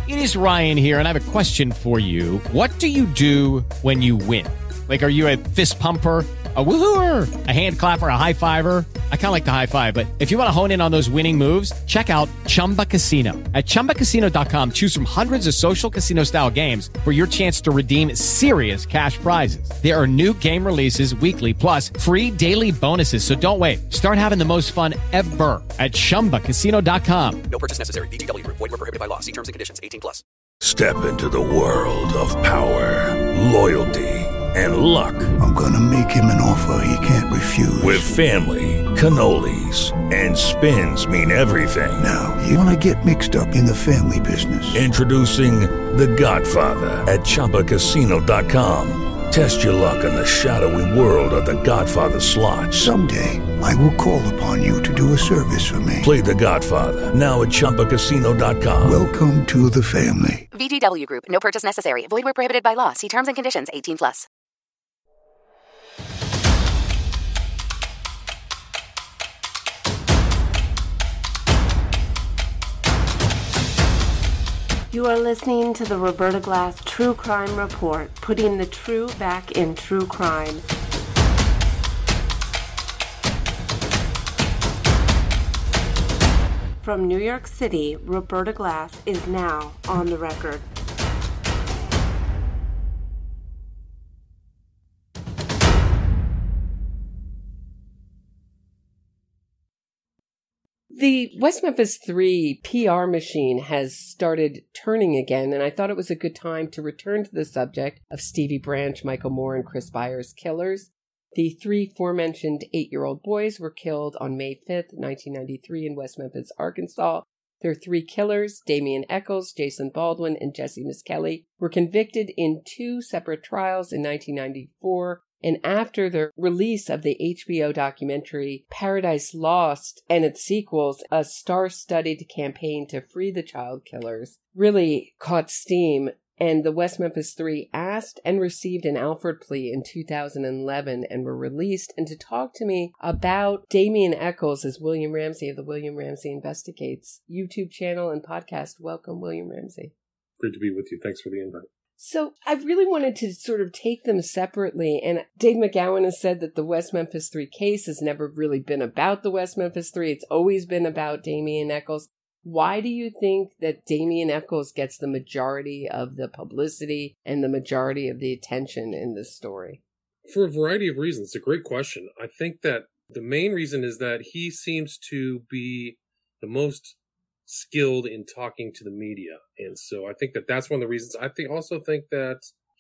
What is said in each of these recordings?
It is Ryan here, and I have a question for you. What do you do when you win? Like, are you a fist pumper, a woo-hooer, a hand clapper, a high fiver? I kind of like the high five, but if you want to hone in on those winning moves, check out Chumba Casino. At ChumbaCasino.com, choose from hundreds of social casino-style games for your chance to redeem serious cash prizes. There are new game releases weekly, plus free daily bonuses. So don't wait. Start having the most fun ever at ChumbaCasino.com. No purchase necessary. VGW Group. Void where prohibited by law. See terms and conditions. 18+. Step into the world of power, loyalty, and luck. I'm gonna make him an offer he can't refuse. With family, cannolis, and spins mean everything. Now, you wanna get mixed up in the family business. Introducing The Godfather at ChumbaCasino.com. Test your luck in the shadowy world of The Godfather slot. Someday, I will call upon you to do a service for me. Play The Godfather now at ChumbaCasino.com. Welcome to the family. VGW Group. No purchase necessary. Void where prohibited by law. See terms and conditions. 18+. You are listening to the Roberta Glass True Crime Report, putting the true back in true crime. From New York City, Roberta Glass is now on the record. The West Memphis 3 PR machine has started turning again, and I thought it was a good time to return to the subject of Stevie Branch, Michael Moore, and Chris Byers' killers. The three aforementioned 8-year-old boys were killed on May 5th, 1993 in West Memphis, Arkansas. Their three killers, Damian Eccles, Jason Baldwin, and Jesse Miskelly, were convicted in 2 separate trials in 1994. And after the release of the HBO documentary Paradise Lost and its sequels, a star-studded campaign to free the child killers really caught steam. And the West Memphis 3 asked and received an Alford plea in 2011 and were released. And to talk to me about Damian Eccles is William Ramsey of the William Ramsey Investigates YouTube channel and podcast. Welcome, William Ramsey. Great to be with you. Thanks for the invite. So I really wanted to sort of take them separately. And Dave McGowan has said that the West Memphis 3 case has never really been about the West Memphis 3. It's always been about Damian Eccles. Why do you think that Damian Eccles gets the majority of the publicity and the majority of the attention in this story? For a variety of reasons. It's a great question. I think that the main reason is that he seems to be the most skilled in talking to the media. And so I think that that's one of the reasons. I also think that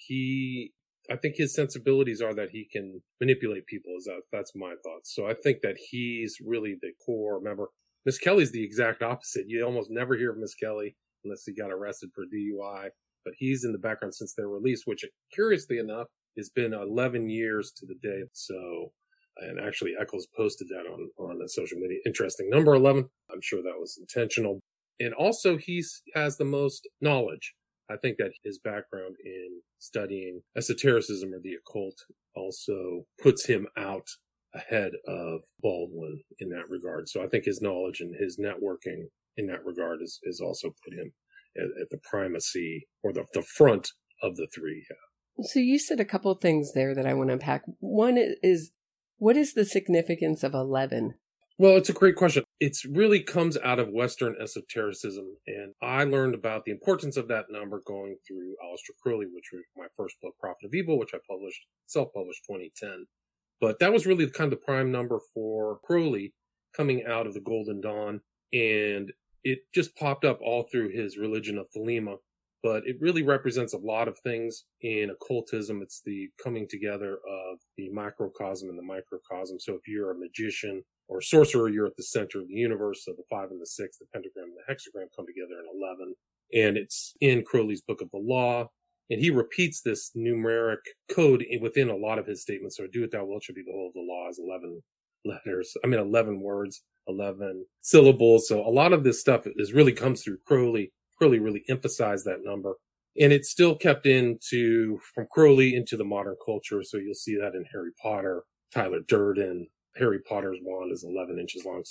I think his sensibilities are that he can manipulate people. That's my thoughts. So I think that he's really the core member. Miskelly's the exact opposite. You almost never hear of Miskelly unless he got arrested for DUI, but he's in the background since their release, which curiously enough has been 11 years to the day. So, and actually Eccles posted that on the social media. Interesting. Number 11. I'm sure that was intentional. And also he has the most knowledge. I think that his background in studying esotericism or the occult also puts him out ahead of Baldwin in that regard. So I think his knowledge and his networking in that regard is also put him at the primacy or the front of the three. Yeah. So you said a couple of things there that I want to unpack. One is, what is the significance of 11? Well, it's a great question. It really comes out of Western esotericism, and I learned about the importance of that number going through Aleister Crowley, which was my first book, Prophet of Evil, which I self-published 2010. But that was really kind of the prime number for Crowley coming out of the Golden Dawn, and it just popped up all through his religion of Thelema. But it really represents a lot of things in occultism. It's the coming together of the microcosm and the microcosm. So if you're a magician or sorcerer, you're at the center of the universe. So the 5 and the 6, the pentagram and the hexagram come together in 11. And it's in Crowley's Book of the Law. And he repeats this numeric code within a lot of his statements. So do it thou wilt shall be the whole of the law is 11 words, 11 syllables. So a lot of this stuff really comes through Crowley. Crowley really emphasized that number. And it's still kept from Crowley into the modern culture. So you'll see that in Harry Potter, Tyler Durden. Harry Potter's wand is 11 inches long. So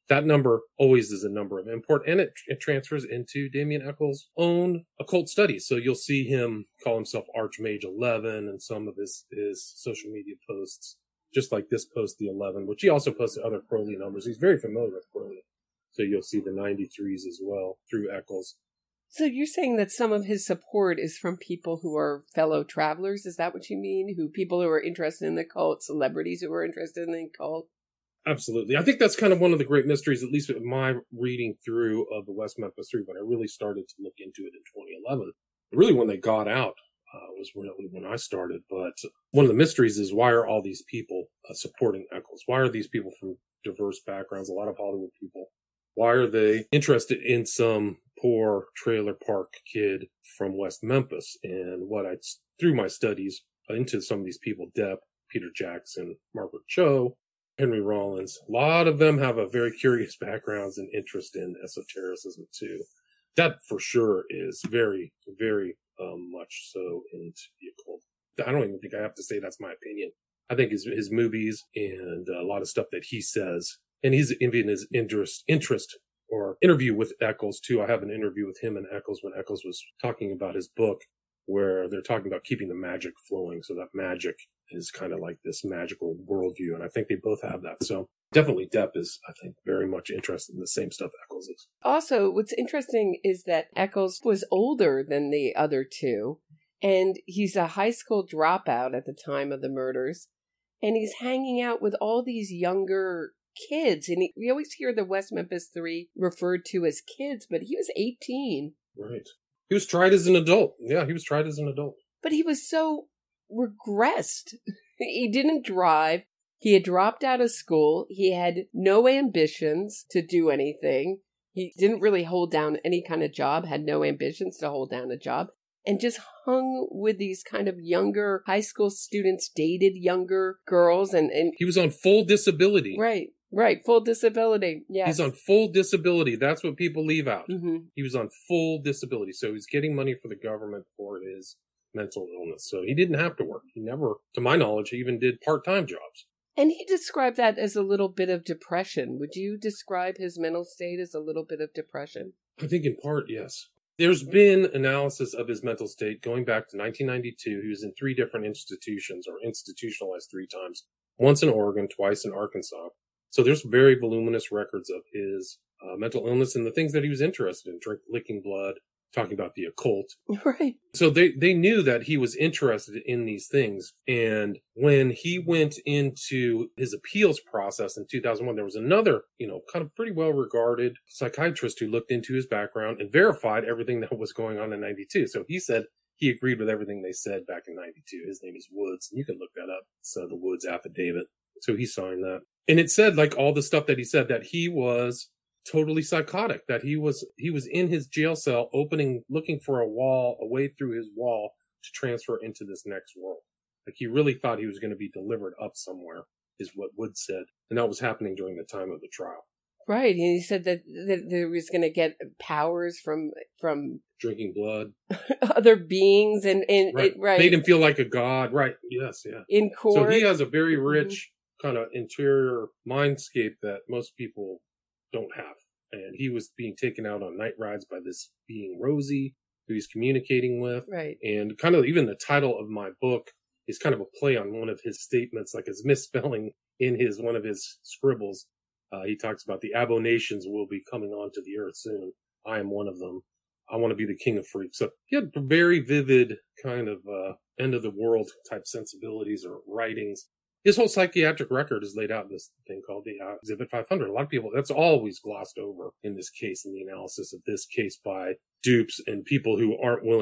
that number always is a number of import, and it transfers into Damien Echols' own occult studies. So you'll see him call himself Archmage 11 in some of his social media posts, just like this post, the 11, which he also posted other Crowley numbers. He's very familiar with Crowley. So you'll see the 93s as well through Echols. So you're saying that some of his support is from people who are fellow travelers? Is that what you mean? People who are interested in the cult, celebrities who are interested in the cult? Absolutely. I think that's kind of one of the great mysteries, at least with my reading through of the West Memphis 3, when I really started to look into it in 2011. Really, when they got out was really when I started. But one of the mysteries is, why are all these people supporting Echols? Why are these people from diverse backgrounds, a lot of Hollywood people? Why are they interested in some poor trailer park kid from West Memphis? And through my studies into some of these people, Depp, Peter Jackson, Margaret Cho, Henry Rollins, a lot of them have a very curious backgrounds and interest in esotericism too. That for sure is very, very much so into the occult. I don't even think I have to say that's my opinion. I think his movies and a lot of stuff that he says, and he's in his interest or interview with Echols too. I have an interview with him and Echols when Echols was talking about his book, where they're talking about keeping the magic flowing. So that magic is kind of like this magical worldview. And I think they both have that. So definitely Depp is, I think, very much interested in the same stuff Echols is. Also, what's interesting is that Echols was older than the other two. And he's a high school dropout at the time of the murders. And he's hanging out with all these younger kids. And we always hear the West Memphis 3 referred to as kids, but he was 18. Right. He was tried as an adult. Yeah, he was tried as an adult. But he was so regressed. He didn't drive. He had dropped out of school. He had no ambitions to do anything. He didn't really hold down any kind of job, had no ambitions to hold down a job, and just hung with these kind of younger high school students, dated younger girls. And he was on full disability. Right. Full disability. Yeah. He's on full disability. That's what people leave out. Mm-hmm. He was on full disability. So he's getting money for the government for his mental illness. So he didn't have to work. He never, to my knowledge, even did part-time jobs. And he described that as a little bit of depression. Would you describe his mental state as a little bit of depression? I think in part, yes. There's been analysis of his mental state going back to 1992. He was in 3 different institutions, or institutionalized 3 times. Once in Oregon, twice in Arkansas. So there's very voluminous records of his mental illness and the things that he was interested in, licking blood, talking about the occult. Right. So they knew that he was interested in these things. And when he went into his appeals process in 2001, there was another, kind of pretty well-regarded psychiatrist who looked into his background and verified everything that was going on in 92. So he said he agreed with everything they said back in 92. His name is Woods. And you can look that up. It's the Woods affidavit. So he signed that. And it said, like all the stuff that he said, that he was totally psychotic, that he was in his jail cell looking for a way through his wall to transfer into this next world. Like he really thought he was going to be delivered up somewhere, is what Wood said. And that was happening during the time of the trial. Right. And he said that there was going to get powers from drinking blood, other beings, and right. Made him feel like a god. Right. Yes. Yeah. In court. So he has a very rich kind of interior mindscape that most people don't have. And he was being taken out on night rides by this being Rosie, who he's communicating with. Right. And kind of even the title of my book is kind of a play on one of his statements, like his misspelling in one of his scribbles. He talks about the abominations will be coming onto the earth soon. I am one of them. I want to be the king of freaks. So he had very vivid kind of end of the world type sensibilities or writings. His whole psychiatric record is laid out in this thing called the Exhibit 500. A lot of people, that's always glossed over in this case, in the analysis of this case by dupes and people who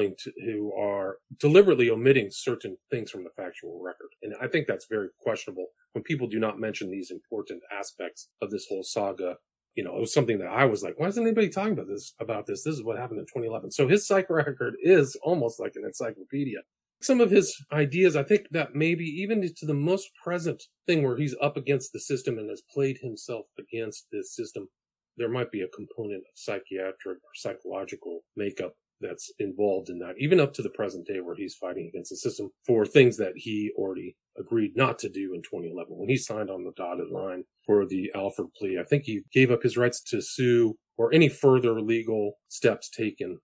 who are deliberately omitting certain things from the factual record. And I think that's very questionable when people do not mention these important aspects of this whole saga. It was something that I was like, why isn't anybody talking about this? This is what happened in 2011. So his psych record is almost like an encyclopedia. Some of his ideas, I think that maybe even to the most present thing where he's up against the system and has played himself against this system, there might be a component of psychiatric or psychological makeup that's involved in that, even up to the present day where he's fighting against the system for things that he already agreed not to do in 2011. When he signed on the dotted line for the Alford plea, I think he gave up his rights to sue or any further legal steps taken.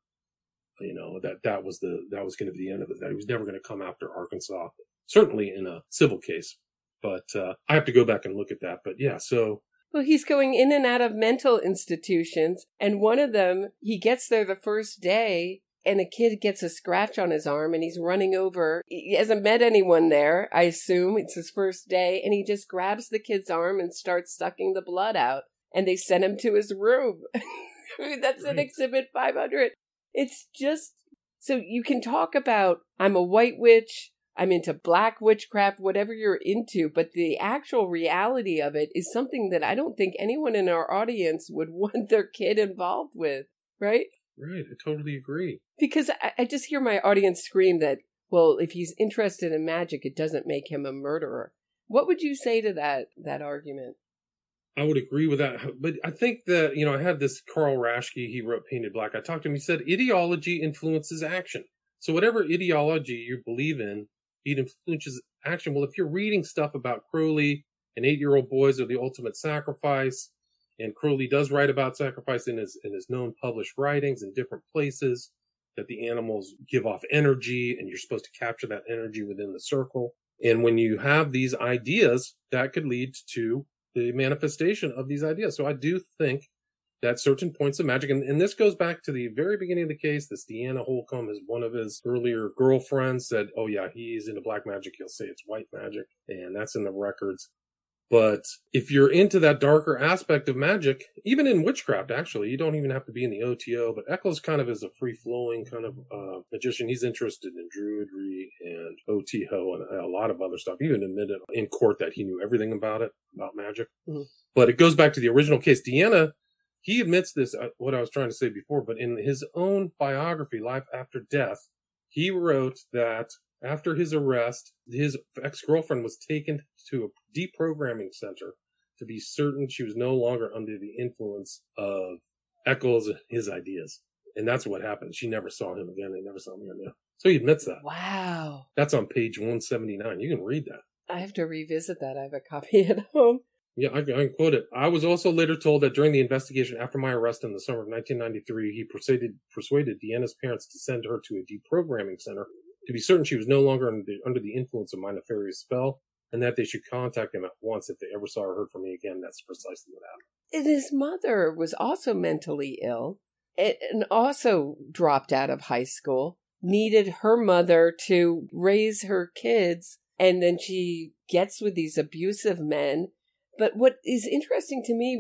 That was going to be the end of it, that he was never going to come after Arkansas, certainly in a civil case. But I have to go back and look at that. But yeah, so. Well, he's going in and out of mental institutions, and one of them, he gets there the first day, and a kid gets a scratch on his arm, and he's running over. He hasn't met anyone there, I assume. It's his first day, and he just grabs the kid's arm and starts sucking the blood out, and they send him to his room. I mean, that's in Exhibit 500. It's just, so you can talk about, I'm a white witch, I'm into black witchcraft, whatever you're into, but the actual reality of it is something that I don't think anyone in our audience would want their kid involved with, right? Right, I totally agree. Because I just hear my audience scream that, well, if he's interested in magic, it doesn't make him a murderer. What would you say to that argument? I would agree with that. But I think that, I had this Carl Raschke, he wrote Painted Black. I talked to him, he said, ideology influences action. So whatever ideology you believe in, it influences action. Well, if you're reading stuff about Crowley and 8-year-old boys are the ultimate sacrifice, and Crowley does write about sacrifice in his known published writings in different places, that the animals give off energy and you're supposed to capture that energy within the circle. And when you have these ideas, that could lead to the manifestation of these ideas. So I do think that certain points of magic, and this goes back to the very beginning of the case, this Deanna Holcomb, is one of his earlier girlfriends, said, oh yeah, he's into black magic, he'll say it's white magic, and that's in the records. But if you're into that darker aspect of magic, even in witchcraft, actually, you don't even have to be in the OTO, but Eccles kind of is a free-flowing kind of magician. He's interested in druidry and OTO and a lot of other stuff. He even admitted in court that he knew everything about magic. Mm-hmm. But it goes back to the original case. Deanna, he admits this, what I was trying to say before, but in his own biography, Life After Death, he wrote that after his arrest, his ex-girlfriend was taken to a deprogramming center to be certain she was no longer under the influence of Eccles and his ideas. And that's what happened. She never saw him again. They never saw him again. So he admits that. Wow. That's on page 179. You can read that. I have to revisit that. I have a copy at home. Yeah, I can quote it. I was also later told that during the investigation after my arrest in the summer of 1993, he persuaded Deanna's parents to send her to a deprogramming center to be certain she was no longer under the influence of my nefarious spell, and that they should contact him at once if they ever saw or heard from me again. That's precisely what happened. And his mother was also mentally ill and also dropped out of high school, needed her mother to raise her kids, and then she gets with these abusive men. But what is interesting to me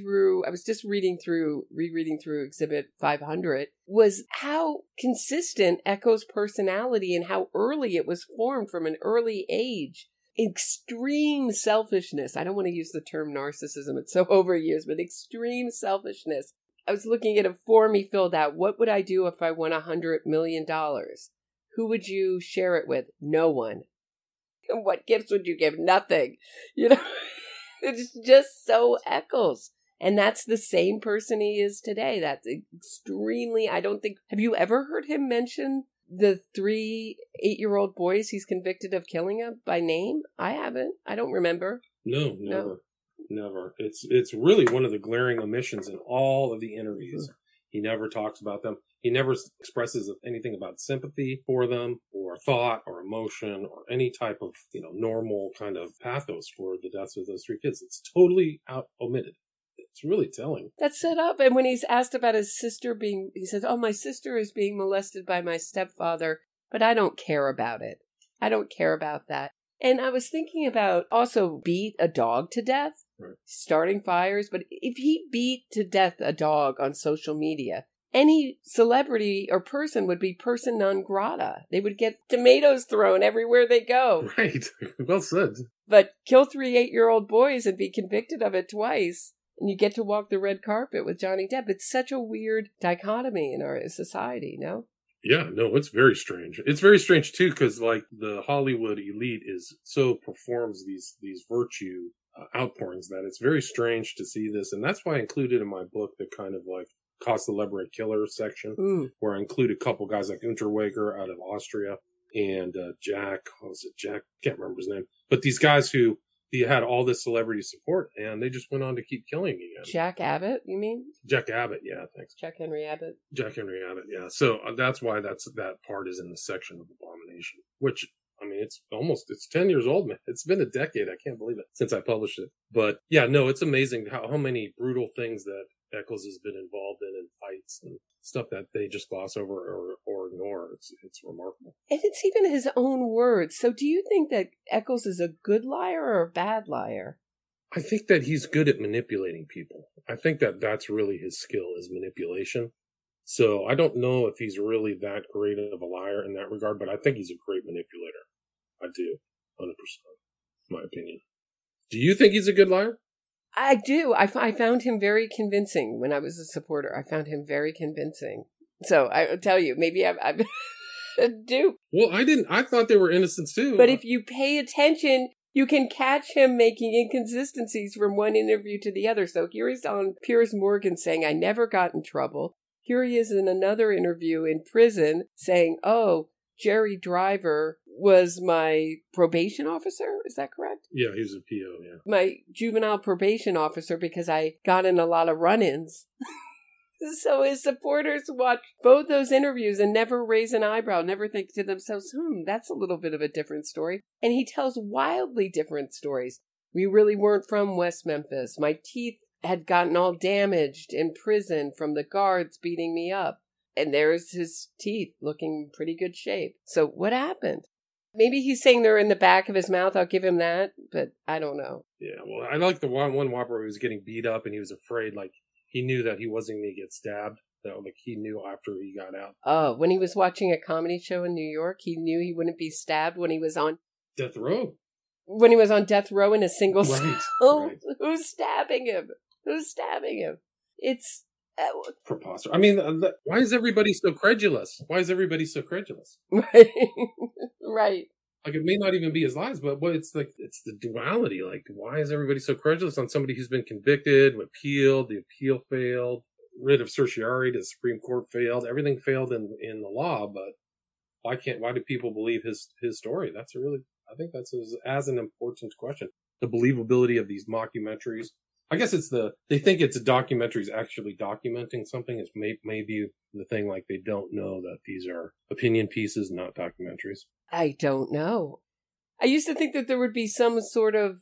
I was just rereading through Exhibit 500, was how consistent Echo's personality and how early it was formed from an early age. Extreme selfishness. I don't want to use the term narcissism. It's so overused, but extreme selfishness. I was looking at a form he filled out. What would I do if I won $100 million? Who would you share it with? No one. And what gifts would you give? Nothing. It's just so Eccles. And that's the same person he is today. That's extremely, have you ever heard him mention the 3 8-year-old boys he's convicted of killing by name? I haven't. I don't remember. No, never. It's really one of the glaring omissions in all of the interviews. He never talks about them. He never expresses anything about sympathy for them or thought or emotion or any type of, normal kind of pathos for the deaths of those 3 kids. It's totally omitted. It's really telling. That's set up. And when he's asked about his sister he says, oh, my sister is being molested by my stepfather, but I don't care about it. I don't care about that. And I was thinking about also beat a dog to death, right, starting fires. But if he beat to death a dog on social media, any celebrity or person would be person non grata. They would get tomatoes thrown everywhere they go. Right. Well said. But kill 3 8-year-old boys and be convicted of it twice, and you get to walk the red carpet with Johnny Depp. It's such a weird dichotomy in our society, no? Yeah, no, it's very strange. It's very strange, too, because, the Hollywood elite performs these virtue outpourings that it's very strange to see this. And that's why I included in my book the kind of, Cost Celebrate Killer section, where I include a couple guys like Unterweger out of Austria and Jack. What was it? Jack? Can't remember his name. But these guys who he had all this celebrity support, and they just went on to keep killing again. Jack Abbott, you mean? Jack Abbott, yeah, thanks. Jack Henry Abbott. Jack Henry Abbott, yeah. So that's why that part is in the section of Abomination, which, I mean, it's 10 years old, man. It's been a decade. I can't believe it since I published it. But yeah, no, it's amazing how many brutal things that Eccles has been involved in fights and stuff that they just gloss over or ignore. It's remarkable. And it's even his own words. So do you think that Eccles is a good liar or a bad liar? I think that he's good at manipulating people. I think that that's really his skill, is manipulation. So I don't know if he's really that great of a liar in that regard, but I think he's a great manipulator. I do, 100%, in my opinion. Do you think he's a good liar? I do. I found him very convincing when I was a supporter. I found him very convincing. So I tell you, maybe I'm a dupe. Well, I didn't. I thought they were innocents too. But if you pay attention, you can catch him making inconsistencies from one interview to the other. So here he's on Piers Morgan saying, I never got in trouble. Here he is in another interview in prison saying, oh, Jerry Driver was my probation officer. Is that correct? Yeah, he was a PO, yeah. My juvenile probation officer because I got in a lot of run-ins. So his supporters watch both those interviews and never raise an eyebrow, never think to themselves, that's a little bit of a different story. And he tells wildly different stories. We really weren't from West Memphis. My teeth had gotten all damaged in prison from the guards beating me up. And there's his teeth looking in pretty good shape. So what happened? Maybe he's saying they're in the back of his mouth. I'll give him that, but I don't know. Yeah, well, I like the one Whopper where he was getting beat up and he was afraid, like, he knew that he wasn't going to get stabbed. Like, he knew after he got out. Oh, when he was watching a comedy show in New York, he knew he wouldn't be stabbed when he was on death row. When he was on death row in a single cell. Right. Who's stabbing him? Who's stabbing him? It's preposterous. I mean, why is everybody so credulous? Right. Right. Like, it may not even be his lies, but it's like, it's the duality. Like, why is everybody so credulous on somebody who's been convicted, appealed, the appeal failed, writ of certiorari to the Supreme Court failed, everything failed in the law, but why do people believe his story? I think that's as an important question. The believability of these mockumentaries. I guess they think it's a documentary is actually documenting something. It's maybe the thing, like, they don't know that these are opinion pieces, not documentaries. I don't know. I used to think that there would be some sort of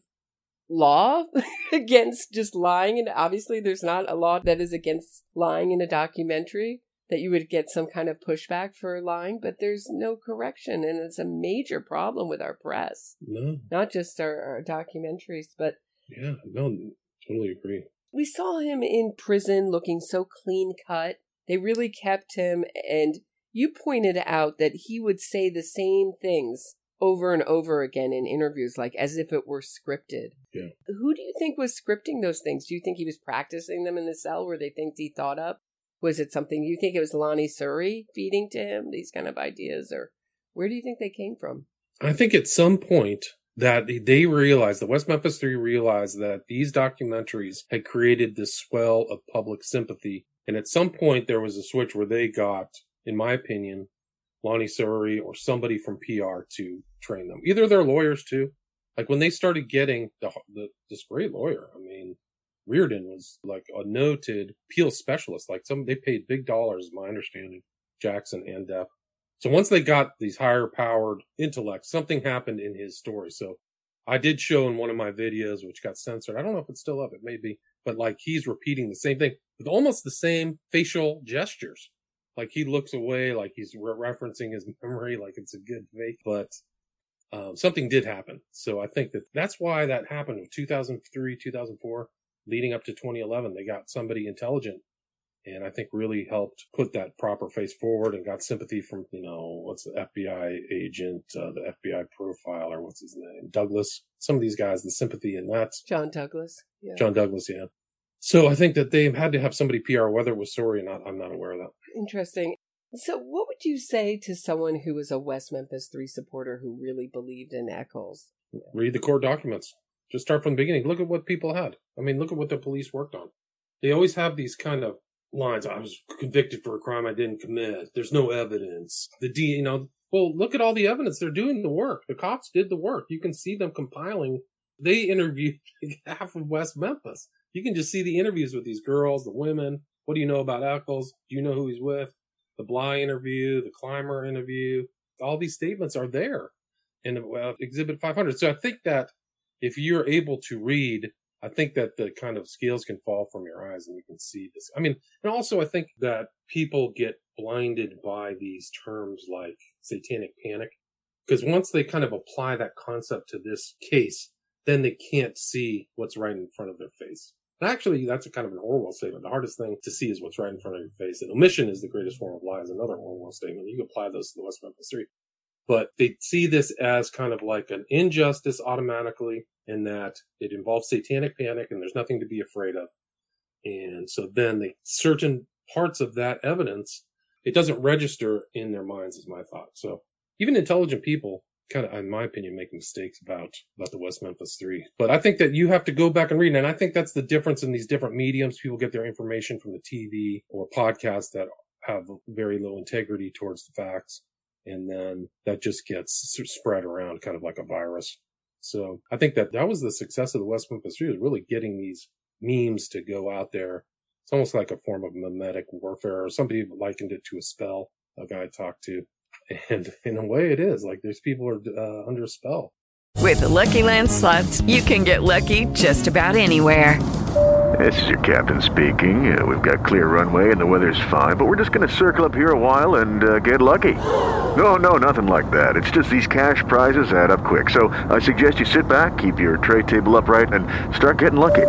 law against just lying. And obviously there's not a law that is against lying in a documentary, that you would get some kind of pushback for lying, but there's no correction. And it's a major problem with our press. No. Not just our documentaries, but... Yeah, no, totally agree. We saw him in prison looking so clean cut. They really kept him, and you pointed out that he would say the same things over and over again in interviews, like as if it were scripted. Yeah. Who do you think was scripting those things? Do you think he was practicing them in the cell? Were they things he thought up? Was it something, you think it was Lonnie Surrey feeding to him these kind of ideas? Or where do you think they came from? I think at some point that they realized, the West Memphis Three realized that these documentaries had created this swell of public sympathy. And at some point there was a switch where they got, in my opinion, Lonnie Surrey or somebody from PR to train them. Either their lawyers too. Like, when they started getting this great lawyer, I mean, Reardon was like a noted appeal specialist. Like, they paid big dollars, my understanding, Jackson and Depp. So once they got these higher powered intellects, something happened in his story. So I did show in one of my videos, which got censored. I don't know if it's still up. It may be, but like, he's repeating the same thing with almost the same facial gestures. Like, he looks away, like he's referencing his memory, like it's a good fake, but something did happen. So I think that's why that happened in 2003, 2004, leading up to 2011. They got somebody intelligent, and I think really helped put that proper face forward and got sympathy from, what's the FBI agent, the FBI profiler, what's his name? Douglas. Some of these guys, the sympathy in that. John Douglas. Yeah. John Douglas, yeah. So I think that they had to have somebody PR, whether it was Surrey or not. I'm not aware of that. Interesting. So what would you say to someone who was a West Memphis 3 supporter who really believed in Eccles? Read the court documents. Just start from the beginning. Look at what people had. I mean, look at what the police worked on. They always have these kind of lines. I was convicted for a crime I didn't commit. There's no evidence. Well, look at all the evidence. They're doing the work. The cops did the work. You can see them compiling. They interviewed half of West Memphis. You can just see the interviews with these girls, the women. What do you know about Eccles? Do you know who he's with? The Bly interview, the Clymer interview. All these statements are there in Exhibit 500. So I think that if you're able to read, I think that the kind of scales can fall from your eyes and you can see this. I mean, and also I think that people get blinded by these terms like satanic panic, because once they kind of apply that concept to this case, then they can't see what's right in front of their face. And actually, that's a kind of an Orwell statement. The hardest thing to see is what's right in front of your face. And omission is the greatest form of lie is another Orwell statement. You can apply those to the West Memphis 3. But they see this as kind of like an injustice automatically, in that it involves satanic panic and there's nothing to be afraid of. And so then certain parts of that evidence, it doesn't register in their minds, is my thought. So even intelligent people kind of, in my opinion, make mistakes about the West Memphis 3. But I think that you have to go back and read. And I think that's the difference in these different mediums. People get their information from the TV or podcasts that have very low integrity towards the facts. And then that just gets spread around kind of like a virus. So I think that was the success of the West Memphis 3, is really getting these memes to go out there. It's almost like a form of mimetic warfare, or somebody likened it to a spell, a guy I talked to. And in a way it is, like there's people are under a spell. With the Lucky Land Slots, you can get lucky just about anywhere. This is your captain speaking. We've got clear runway and the weather's fine, but we're just going to circle up here a while and get lucky. No, nothing like that. It's just these cash prizes add up quick. So I suggest you sit back, keep your tray table upright, and start getting lucky.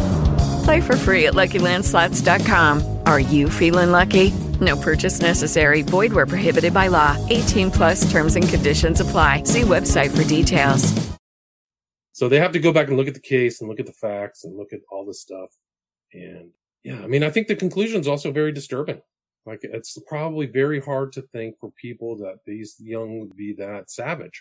Play for free at LuckyLandSlots.com. Are you feeling lucky? No purchase necessary. Void where prohibited by law. 18+ terms and conditions apply. See website for details. So they have to go back and look at the case and look at the facts and look at all this stuff. And yeah, I mean, I think the conclusion is also very disturbing. Like, it's probably very hard to think for people that these young would be that savage.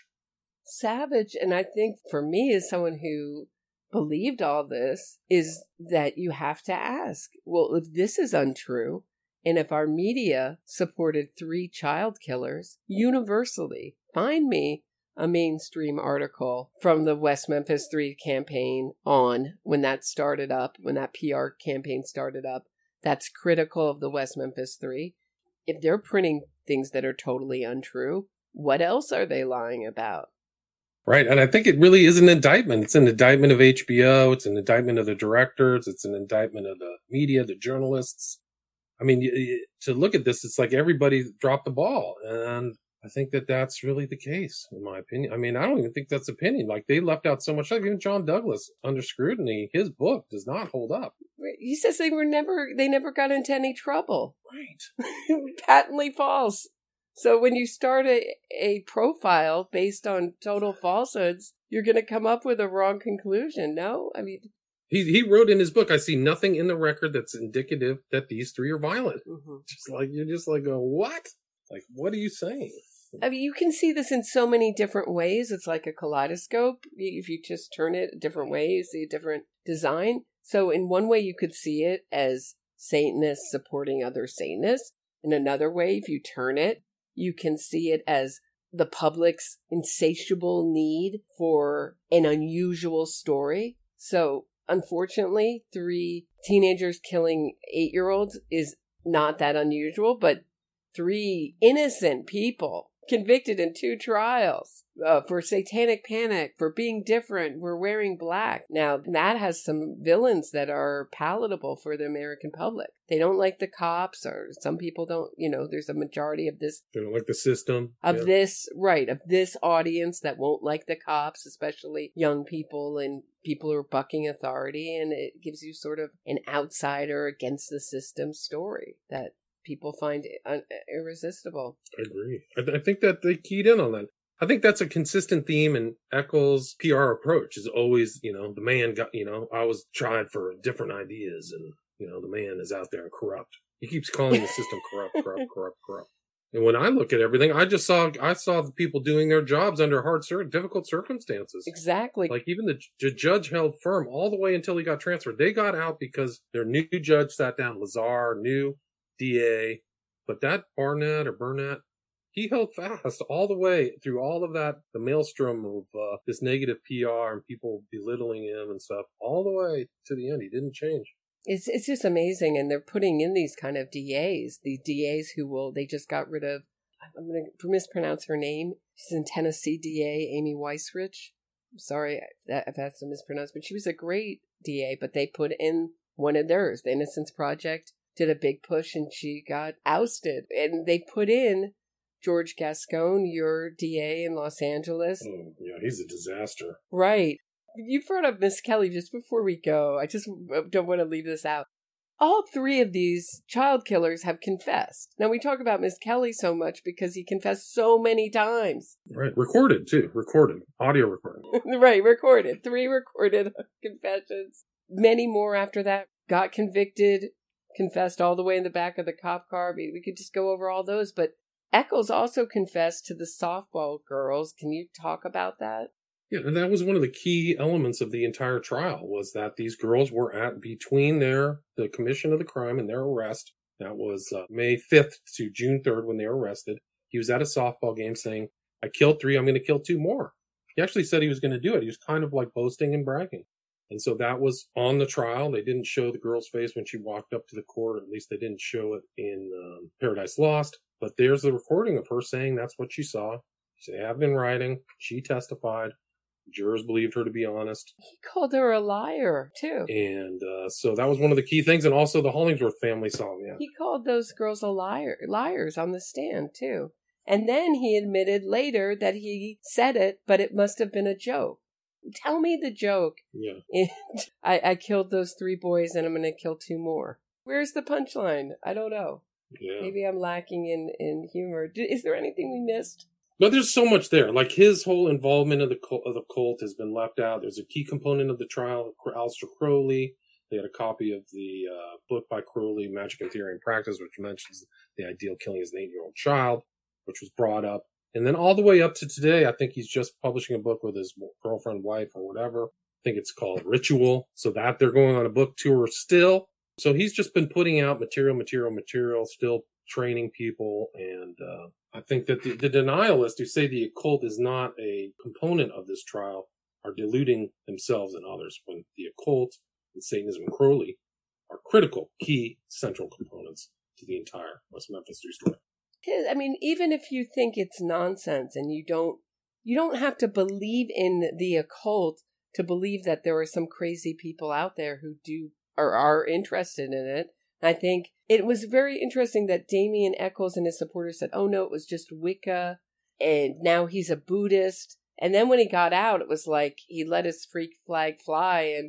And I think for me, as someone who believed all this, is that you have to ask, well, if this is untrue, and if our media supported 3 child killers universally, find me a mainstream article from the West Memphis 3 campaign on when that started up, when that PR campaign started up, that's critical of the West Memphis 3. If they're printing things that are totally untrue, what else are they lying about? Right. And I think it really is an indictment. It's an indictment of HBO. It's an indictment of the directors. It's an indictment of the media, the journalists. I mean, to look at this, it's like everybody dropped the ball. And I think that that's really the case, in my opinion. I mean, I don't even think that's opinion. Like, they left out so much. Like, even John Douglas, under scrutiny, his book does not hold up. He says they never got into any trouble. Right. Patently false. So when you start a profile based on total falsehoods, you're going to come up with a wrong conclusion. No? I mean, he wrote in his book, I see nothing in the record that's indicative that these 3 are violent. Mm-hmm. You're just like, what? Like, what are you saying? I mean, you can see this in so many different ways. It's like a kaleidoscope. If you just turn it a different way, you see a different design. So in one way, you could see it as Satanists supporting other Satanists. In another way, if you turn it, you can see it as the public's insatiable need for an unusual story. So unfortunately, 3 teenagers killing 8-year-olds is not that unusual, but 3 innocent people convicted in 2 trials for satanic panic, for being different, for wearing black. Now, that has some villains that are palatable for the American public. They don't like the cops, or some people don't, there's a majority of this. They don't like the system. Of this audience that won't like the cops, especially young people and people who are bucking authority. And it gives you sort of an outsider against the system story that people find irresistible. I agree. I think that they keyed in on that. I think that's a consistent theme in Eccles' PR approach is always, the man got, I was tried for different ideas and, the man is out there and corrupt. He keeps calling the system corrupt. And when I look at everything, I saw the people doing their jobs under difficult circumstances. Exactly. Like even the judge held firm all the way until he got transferred. They got out because their new judge sat down, Lazar, new DA. But that Burnett, he held fast all the way through all of that, the maelstrom of this negative PR and people belittling him and stuff, all the way to the end. He didn't change. It's just amazing, and they're putting in these kind of DAs, these DAs they just got rid of, I'm going to mispronounce her name. She's in Tennessee, DA Amy Weisrich. I'm sorry if that's a mispronounce, but she was a great DA, but they put in one of theirs, the Innocence Project, did a big push, and she got ousted. And they put in George Gascon, your DA in Los Angeles. Oh, yeah, he's a disaster. Right. You brought up Miss Kelly just before we go. I just don't want to leave this out. All three of these child killers have confessed. Now, we talk about Miss Kelly so much because he confessed so many times. Right. Recorded, too. Recorded. Audio recording. Right. Recorded. 3 recorded confessions. Many more after that got convicted, confessed all the way in the back of the cop car. We could just go over all those. But Echols also confessed to the softball girls. Can you talk about that? Yeah, and that was one of the key elements of the entire trial, was that these girls were at between the commission of the crime and their arrest. That was May 5th to June 3rd when they were arrested. He was at a softball game saying, I killed 3, I'm going to kill 2 more. He actually said he was going to do it. He was kind of like boasting and bragging. And so that was on the trial. They didn't show the girl's face when she walked up to the court. At least they didn't show it in Paradise Lost. But there's the recording of her saying that's what she saw. They have it in writing. She testified. Jurors believed her to be honest. He called her a liar, too. And so that was one of the key things. And also the Hollingsworth family saw him, yeah. He called those girls liars on the stand, too. And then he admitted later that he said it, but it must have been a joke. Tell me the joke. Yeah. I killed those 3 boys and I'm going to kill 2 more. Where's the punchline? I don't know. Yeah. Maybe I'm lacking in humor. Is there anything we missed? But there's so much there. Like his whole involvement of the cult has been left out. There's a key component of the trial, Aleister Crowley. They had a copy of the book by Crowley, Magic in Theory and Practice, which mentions the idea of killing his 8-year-old child, which was brought up. And then all the way up to today, I think he's just publishing a book with his girlfriend, wife, or whatever. I think it's called Ritual. So that they're going on a book tour still. So he's just been putting out material, still training people. And I think that the denialists who say the occult is not a component of this trial are deluding themselves and others, when the occult and Satanism and Crowley are critical, key, central components to the entire West Memphis 3 story. I mean, even if you think it's nonsense and you don't have to believe in the occult to believe that there are some crazy people out there who do or are interested in it. I think it was very interesting that Damien Echols and his supporters said, oh no, it was just Wicca, and now he's a Buddhist. And then when he got out, it was like he let his freak flag fly and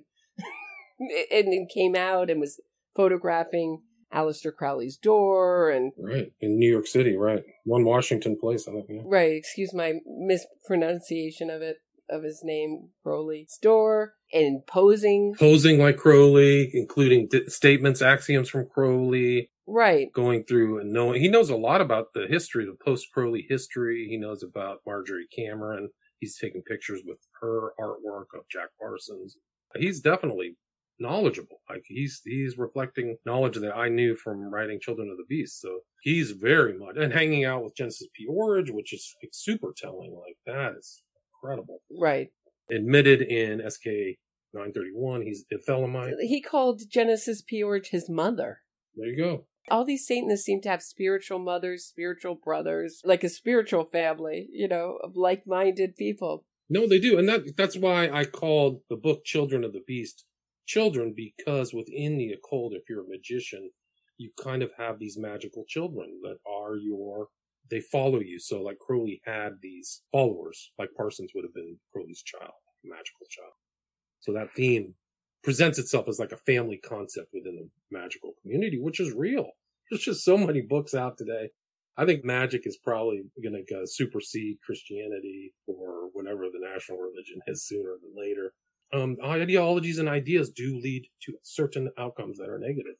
and came out and was photographing Aleister Crowley's door. And right, in New York City, right. 1 Washington Place, I think. Yeah. Right, excuse my mispronunciation of his name, Crowley's door, and posing like Crowley, including statements, axioms from Crowley. Right. Going through and knowing, he knows a lot about the history, the post-Crowley history. He knows about Marjorie Cameron. He's taken pictures with her artwork of Jack Parsons. He's definitely knowledgeable. Like he's reflecting knowledge that I knew from writing Children of the Beast. So he's very much, and hanging out with Genesis P. Orridge, which is like super telling. Like that is incredible. Right. Admitted in SK 931, he's a Thelemite. He called Genesis P. Orridge his mother. There you go. All these Satanists seem to have spiritual mothers, spiritual brothers, like a spiritual family, of like-minded people. No, they do. And that's why I called the book Children of the Beast children, because within the occult, if you're a magician, you kind of have these magical children that are they follow you. So like Crowley had these followers, like Parsons would have been Crowley's child, a magical child. So that theme presents itself as like a family concept within the magical community, which is real. There's just so many books out today. I think magic is probably going to supersede Christianity or whatever the national religion is sooner than later. Ideologies and ideas do lead to certain outcomes that are negative.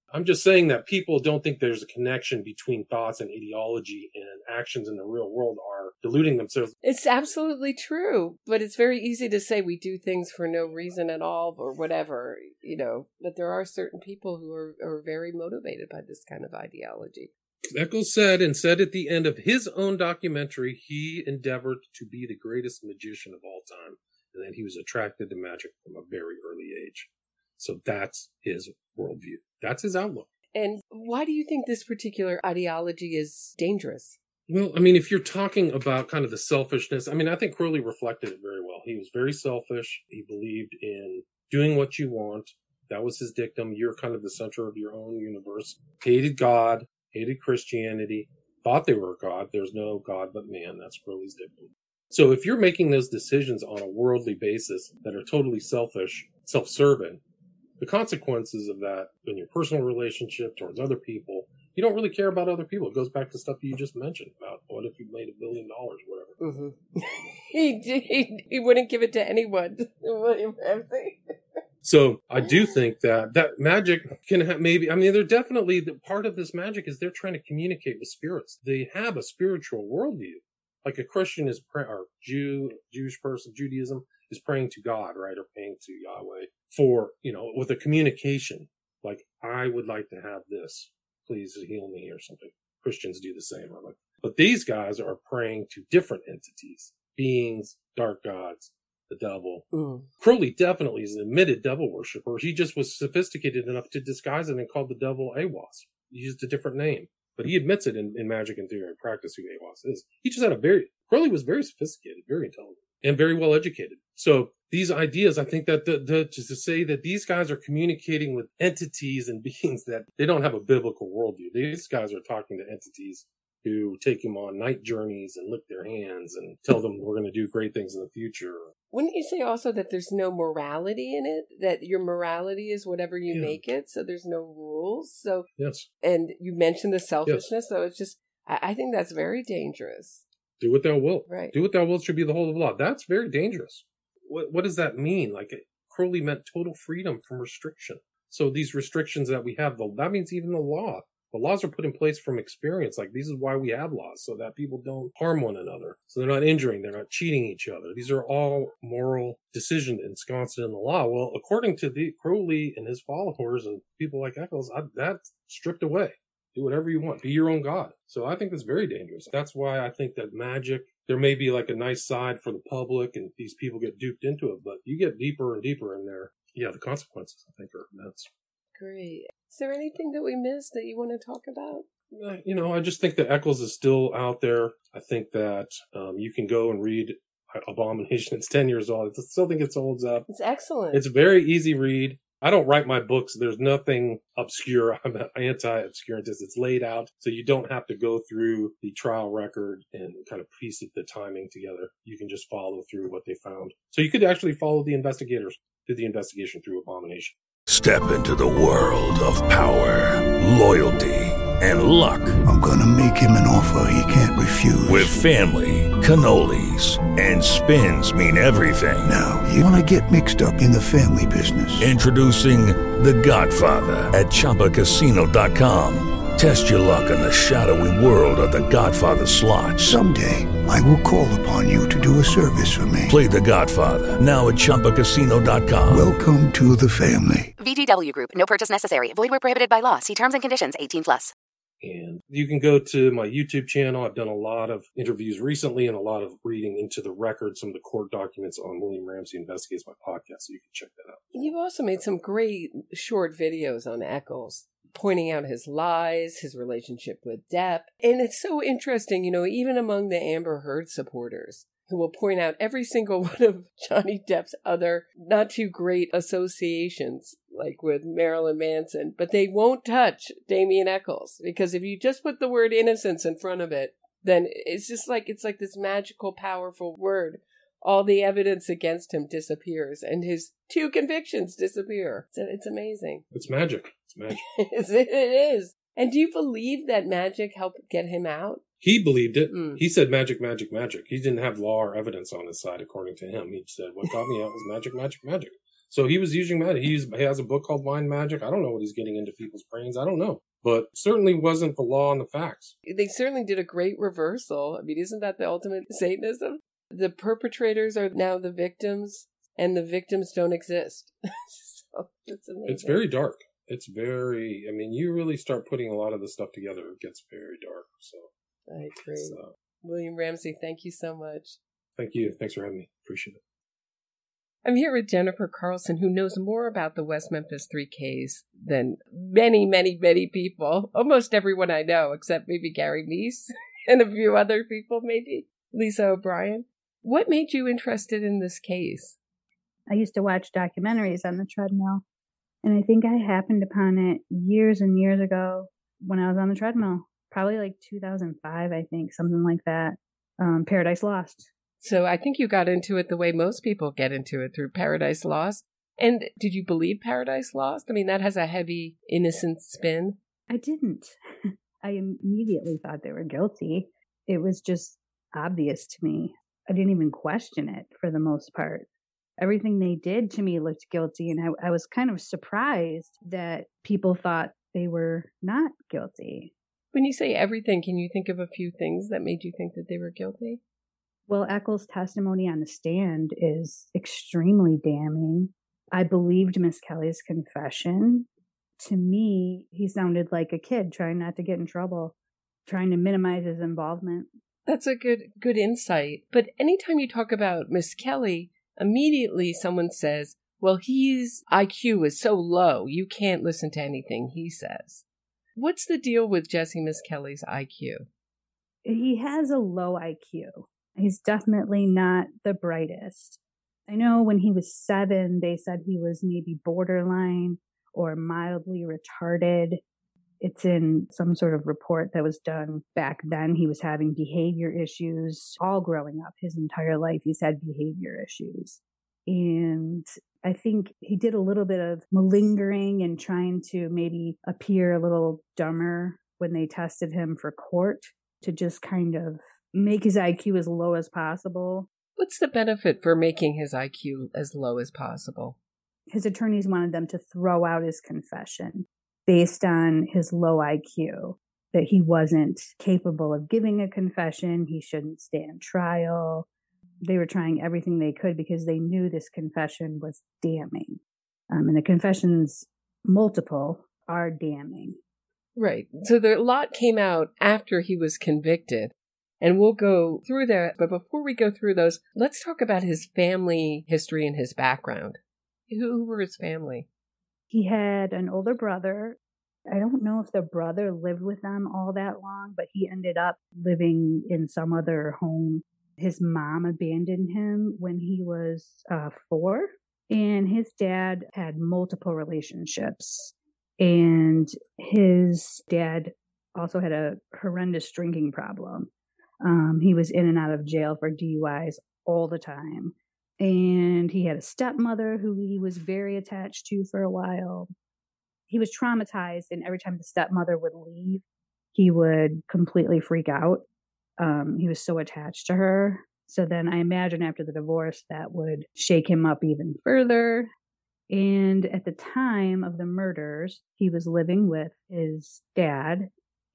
I'm just saying that people don't think there's a connection between thoughts and ideology, and actions in the real world are deluding themselves. It's absolutely true, but it's very easy to say we do things for no reason at all or whatever, but there are certain people who are very motivated by this kind of ideology. Eccles said at the end of his own documentary, he endeavored to be the greatest magician of all time, and that he was attracted to magic from a very early age. So that's his worldview. That's his outlook. And why do you think this particular ideology is dangerous? Well, I mean, if you're talking about kind of the selfishness, I mean, I think Crowley reflected it very well. He was very selfish. He believed in doing what you want. That was his dictum. You're kind of the center of your own universe. Hated God, hated Christianity, thought they were a God. There's no God but man. That's Crowley's dictum. So if you're making those decisions on a worldly basis that are totally selfish, self-serving, the consequences of that in your personal relationship towards other people, you don't really care about other people. It goes back to stuff you just mentioned about what if you made $1 billion, whatever. Mm-hmm. he wouldn't give it to anyone. William Ramsey. So I do think that magic can have they're definitely, part of this magic is they're trying to communicate with spirits. They have a spiritual worldview. Like a Christian is or Jewish person, Judaism is praying to God, right? Or praying to Yahweh for, with a communication. Like, I would like to have this. Please heal me or something. Christians do the same. But these guys are praying to different entities, beings, dark gods, the devil. Mm. Crowley definitely is an admitted devil worshiper. He just was sophisticated enough to disguise it and called the devil Aiwass. He used a different name. But he admits it in Magic and Theory and Practice who Aiwass is. He just had Crowley was very sophisticated, very intelligent, and very well educated. So these ideas, I think that just to say that these guys are communicating with entities and beings that they don't have a biblical worldview. These guys are talking to entities who take them on night journeys and lick their hands and tell them we're going to do great things in the future. Wouldn't you say also that there's no morality in it? That your morality is whatever you make it, so there's no rules? So yes. And you mentioned the selfishness, so it's just, I think that's very dangerous. Do what thou wilt. Right. Do what thou wilt should be the whole of the law. That's very dangerous. What does that mean? Like, Crowley meant total freedom from restriction. So these restrictions that we have, that means even the law. The laws are put in place from experience. Like, this is why we have laws, so that people don't harm one another. So they're not injuring, they're not cheating each other. These are all moral decisions ensconced in the law. Well, according to Crowley and his followers and people like Eccles, that's stripped away. Do whatever you want. Be your own God. So I think that's very dangerous. That's why I think that magic, there may be like a nice side for the public and these people get duped into it, but you get deeper and deeper in there. Yeah, the consequences, I think, are immense. Great. Is there anything that we missed that you want to talk about? I just think that Eccles is still out there. I think that you can go and read Abomination. It's 10 years old. I still think it holds up. It's excellent. It's a very easy read. I don't write my books. There's nothing obscure. I'm an anti-obscurantist. It's laid out, so you don't have to go through the trial record and kind of piece the timing together. You can just follow through what they found. So you could actually follow the investigators through the investigation through Abomination. Step into the world of power, loyalty, and luck. I'm gonna make him an offer he can't refuse. With family, cannolis, and spins mean everything. Now, you wanna get mixed up in the family business. Introducing The Godfather at ChumbaCasino.com. Test your luck in the shadowy world of The Godfather slot. Someday, I will call upon you to do a service for me. Play The Godfather now at ChumbaCasino.com. Welcome to the family. VGW Group. No purchase necessary. Void where prohibited by law. See terms and conditions. 18+. And you can go to my YouTube channel. I've done a lot of interviews recently and a lot of reading into the record, some of the court documents on William Ramsey Investigates, my podcast, so you can check that out. You've also made some great short videos on Eccles, pointing out his lies, his relationship with Depp. And it's so interesting, even among the Amber Heard supporters, who will point out every single one of Johnny Depp's other not too great associations, like with Marilyn Manson, but they won't touch Damien Eccles, because if you just put the word innocence in front of it, then it's like this magical, powerful word. All the evidence against him disappears, and his 2 convictions disappear. It's amazing. It's magic. It's magic. It is. And do you believe that magic helped get him out? He believed it. He said magic, magic, magic. He didn't have law or evidence on his side, according to him. He said, what got me out was magic, magic, magic. So he was using magic. He has a book called Mind Magic. I don't know what he's getting into people's brains. I don't know. But certainly wasn't the law and the facts. They certainly did a great reversal. I mean, isn't that the ultimate Satanism? The perpetrators are now the victims, and the victims don't exist. So it's amazing. It's very dark. It's very, I mean, you really start putting a lot of this stuff together, it gets very dark. So I agree. William Ramsey, thank you so much. Thank you. Thanks for having me. Appreciate it. I'm here with Jennifer Carlson, who knows more about the West Memphis 3 case than many, many, many people. Almost everyone I know, except maybe Gary Meese and a few other people, maybe. Lisa O'Brien. What made you interested in this case? I used to watch documentaries on the treadmill, and I think I happened upon it years and years ago when I was on the treadmill. Probably like 2005, I think, something like that. Paradise Lost. So I think you got into it the way most people get into it, through Paradise Lost. And did you believe Paradise Lost? I mean, that has a heavy, innocent spin. I didn't. I immediately thought they were guilty. It was just obvious to me. I didn't even question it for the most part. Everything they did to me looked guilty, and I was kind of surprised that people thought they were not guilty. When you say everything, can you think of a few things that made you think that they were guilty? Well, Echols' testimony on the stand is extremely damning. I believed Miss Kelly's confession. To me, he sounded like a kid trying not to get in trouble, trying to minimize his involvement. That's a good insight. But anytime you talk about Miss Kelly, immediately someone says, well, his IQ is so low, you can't listen to anything he says. What's the deal with Jesse Miskelly's IQ? He has a low IQ. He's definitely not the brightest. I know when he was 7, they said he was maybe borderline or mildly retarded. It's in some sort of report that was done back then. He was having behavior issues all growing up. His entire life, he's had behavior issues. And I think he did a little bit of malingering and trying to maybe appear a little dumber when they tested him for court, to just kind of make his IQ as low as possible. What's the benefit for making his IQ as low as possible? His attorneys wanted them to throw out his confession based on his low IQ, that he wasn't capable of giving a confession, he shouldn't stand trial. They were trying everything they could because they knew this confession was damning. And the confessions, multiple, are damning. Right. So a lot came out after he was convicted. And we'll go through that. But before we go through those, let's talk about his family history and his background. Who were his family? He had an older brother. I don't know if the brother lived with them all that long, but he ended up living in some other home. His mom abandoned him when he was 4. And his dad had multiple relationships. And his dad also had a horrendous drinking problem. He was in and out of jail for DUIs all the time. And he had a stepmother who he was very attached to for a while. He was traumatized, and every time the stepmother would leave, he would completely freak out. He was so attached to her. So then I imagine after the divorce, that would shake him up even further. And at the time of the murders, he was living with his dad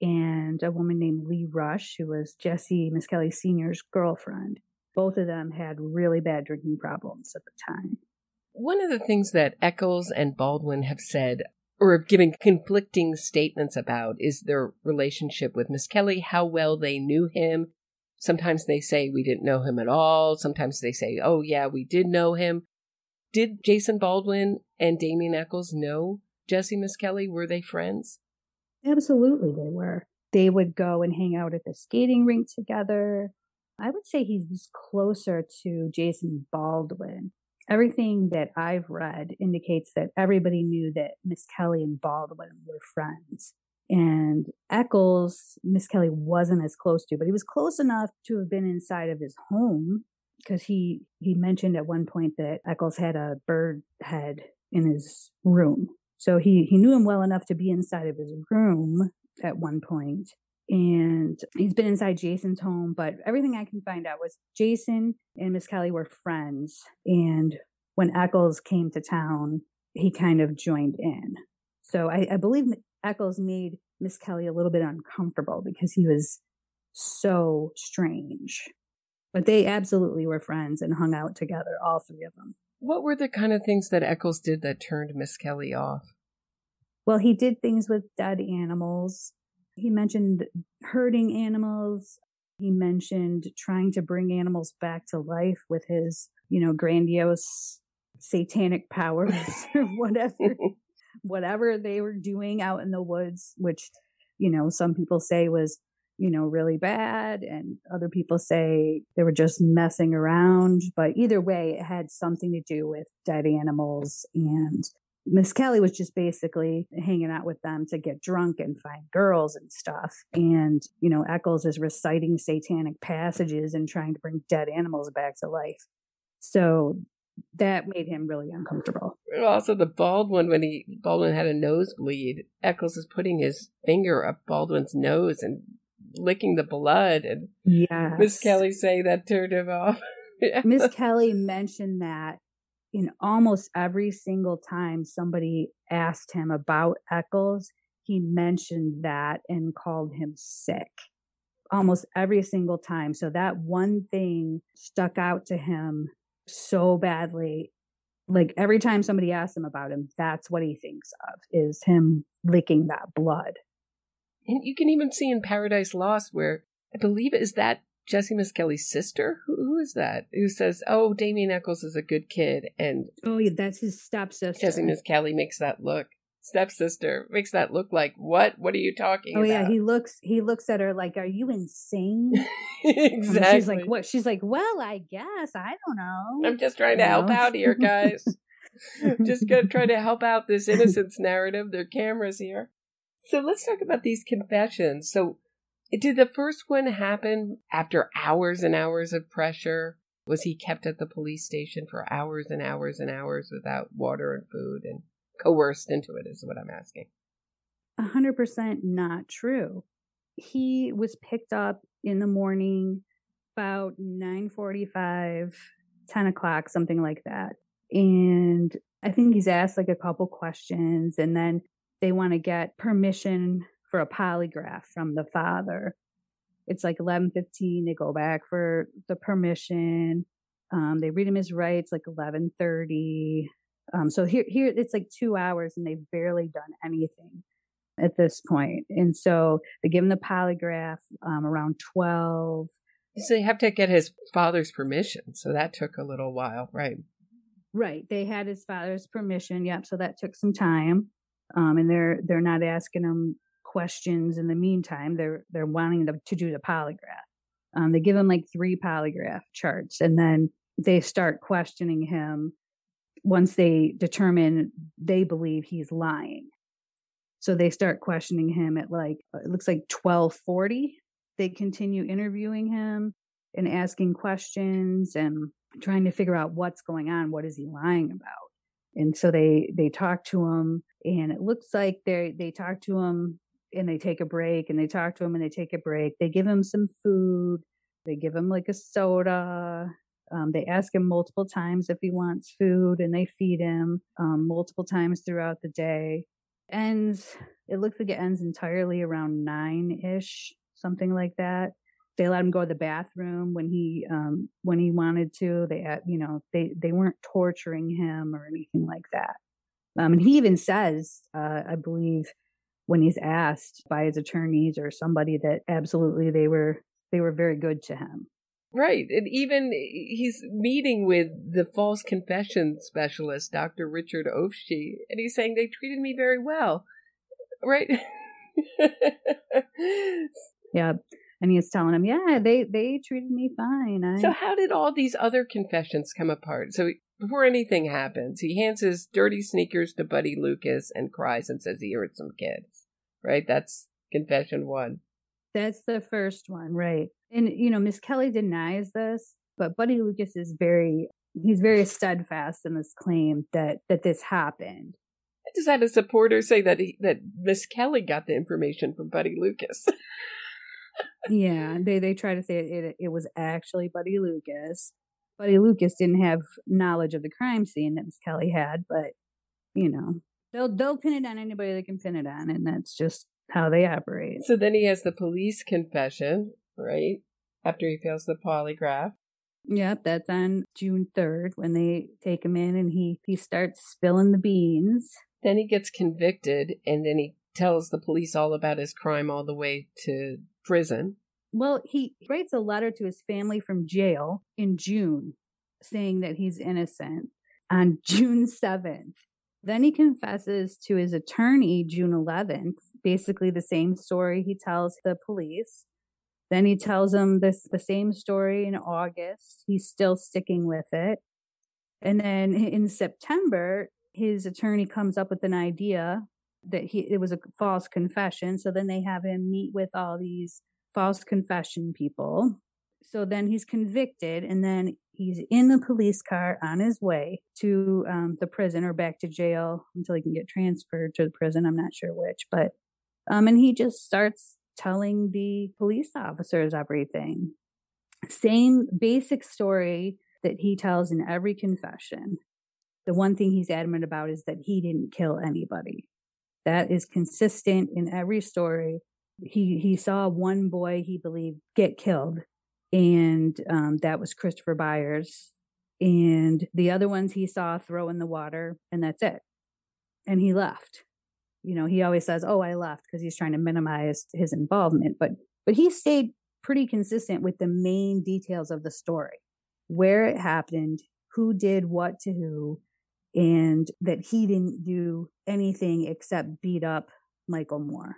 and a woman named Lee Rush, who was Jesse Miskelly Sr.'s girlfriend. Both of them had really bad drinking problems at the time. One of the things that Echols and Baldwin have said, or have given conflicting statements about, is their relationship with Miskelly, how well they knew him. Sometimes they say we didn't know him at all. Sometimes they say, oh yeah, we did know him. Did Jason Baldwin and Damien Echols know Jesse Miskelly? Were they friends? Absolutely, they were. They would go and hang out at the skating rink together. I would say he was closer to Jason Baldwin. Everything that I've read indicates that everybody knew that Miskelly and Baldwin were friends. And Echols, Miskelly wasn't as close to, but he was close enough to have been inside of his home, because he mentioned at one point that Echols had a bird head in his room. So he knew him well enough to be inside of his room at one point. And he's been inside Jason's home, but everything I can find out was Jason and Miskelly were friends. And when Eccles came to town, he kind of joined in. So I believe Eccles made Miss Kelly a little bit uncomfortable because he was so strange. But they absolutely were friends and hung out together, all three of them. What were the kind of things that Eccles did that turned Miss Kelly off? Well, he did things with dead animals. He mentioned hurting animals. He mentioned trying to bring animals back to life with his, grandiose satanic powers or whatever they were doing out in the woods, which, some people say was, really bad. And other people say they were just messing around. But either way, it had something to do with dead animals. And Miss Kelly was just basically hanging out with them to get drunk and find girls and stuff. And, Eccles is reciting satanic passages and trying to bring dead animals back to life. So that made him really uncomfortable. Also, the Baldwin, when Baldwin had a nosebleed, Eccles is putting his finger up Baldwin's nose and licking the blood. And yes. Miss Kelly saying that turned him off. Miss Kelly mentioned that in almost every single time somebody asked him about Eccles, he mentioned that and called him sick. Almost every single time. So that one thing stuck out to him so badly. Like every time somebody asks him about him, that's what he thinks of, is him licking that blood. And you can even see in Paradise Lost where, I believe, is that Jessie Miss Kelly's sister? Who is that? Who says, oh, Damien Eccles is a good kid. And oh, yeah, that's his stepsister. Jessie Miss Kelly makes that look. Stepsister makes that look like, what? What are you talking about? Oh, yeah, he looks at her like, are you insane? Exactly. She's like, what? She's like, well, I guess. I don't know. I'm just trying to help out here, guys. Just gonna try to help out this innocence narrative. There are cameras here. So let's talk about these confessions. So did the first one happen after hours and hours of pressure? Was he kept at the police station for hours and hours and hours without water and food and coerced into it, is what I'm asking? 100% not true. He was picked up in the morning about 9:45, 10 o'clock, something like that. And I think he's asked like a couple questions, and then they want to get permission for a polygraph from the father. It's like 11:15. They go back for the permission. They read him his rights like 11:30. So here it's like 2 hours, and they've barely done anything at this point. And so they give him the polygraph around 12. So they have to get his father's permission. So that took a little while, right? Right. They had his father's permission. Yep. So that took some time. And they're not asking him questions in the meantime. They're wanting them to do the polygraph. They give him like 3 polygraph charts, and then they start questioning him once they determine they believe he's lying. So they start questioning him at like, it looks like 12:40. They continue interviewing him and asking questions and trying to figure out what's going on. What is he lying about? And so they talk to him, and it looks like they talk to him and they take a break, and they talk to him and they take a break. They give him some food. They give him like a soda. They ask him multiple times if he wants food, and they feed him multiple times throughout the day. And it looks like it ends entirely around 9-ish, something like that. They let him go to the bathroom when he wanted to. They weren't torturing him or anything like that. And he even says, I believe, when he's asked by his attorneys or somebody, that absolutely they were very good to him. Right. And even he's meeting with the false confession specialist, Dr. Richard Ofshe, and he's saying they treated me very well. Right? Yeah. And he's telling him, yeah, they treated me fine. So how did all these other confessions come apart? So before anything happens, he hands his dirty sneakers to Buddy Lucas and cries and says he hurt some kids. Right? That's confession 1. That's the first one, right? And, Miss Kelly denies this, but Buddy Lucas is very steadfast in this claim that this happened. I just had a supporter say that Miss Kelly got the information from Buddy Lucas. Yeah, they try to say it was actually Buddy Lucas. Buddy Lucas didn't have knowledge of the crime scene that Miss Kelly had, but, you know, they'll pin it on anybody they can pin it on, and that's just how they operate. So then he has the police confession, right? After he fails the polygraph. Yep, that's on June 3rd when they take him in and he starts spilling the beans. Then he gets convicted, and then he tells the police all about his crime all the way to prison. Well, he writes a letter to his family from jail in June saying that he's innocent on June 7th. Then he confesses to his attorney June 11th, basically the same story he tells the police. Then he tells them the same story in August. He's still sticking with it. And then in September, his attorney comes up with an idea that it was a false confession. So then they have him meet with all these false confession people. So then he's convicted, and then he's in the police car on his way to the prison or back to jail until he can get transferred to the prison. I'm not sure which, but and he just starts telling the police officers everything. Same basic story that he tells in every confession. The one thing he's adamant about is that he didn't kill anybody. That is consistent in every story. He saw one boy he believed get killed, and that was Christopher Byers. And the other ones he saw throw in the water, and that's it. And he left. You know, he always says, "Oh, I left," because he's trying to minimize his involvement. But he stayed pretty consistent with the main details of the story, where it happened, who did what to who, and that he didn't do anything except beat up Michael Moore.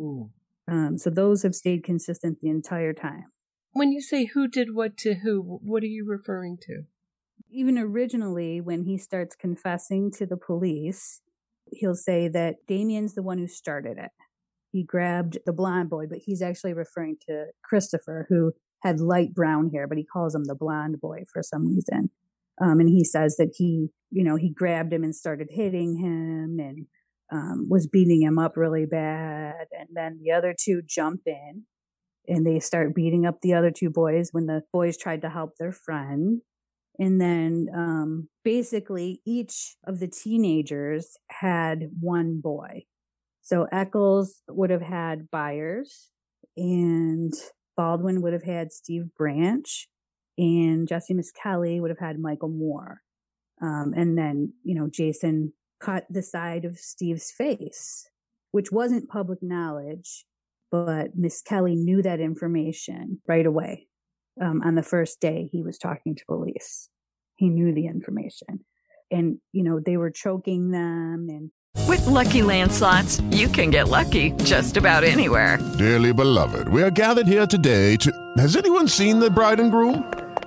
So those have stayed consistent the entire time. When you say who did what to who, what are you referring to? Even originally, when he starts confessing to the police, he'll say that Damien's the one who started it. He grabbed the blonde boy, but he's actually referring to Christopher, who had light brown hair, but he calls him the blonde boy for some reason. And he says that he grabbed him and started hitting him and was beating him up really bad. And then the other two jump in and they start beating up the other two boys when the boys tried to help their friend. And then basically each of the teenagers had one boy. So Eccles would have had Byers, and Baldwin would have had Steve Branch, and Jesse Miskelly would have had Michael Moore. And then, Jason cut the side of Steve's face, which wasn't public knowledge, but Miskelly knew that information right away. On the first day he was talking to police, he knew the information. And, they were choking them. And with Lucky Land Slots, you can get lucky just about anywhere. Dearly beloved, we are gathered here today to... Has anyone seen the bride and groom?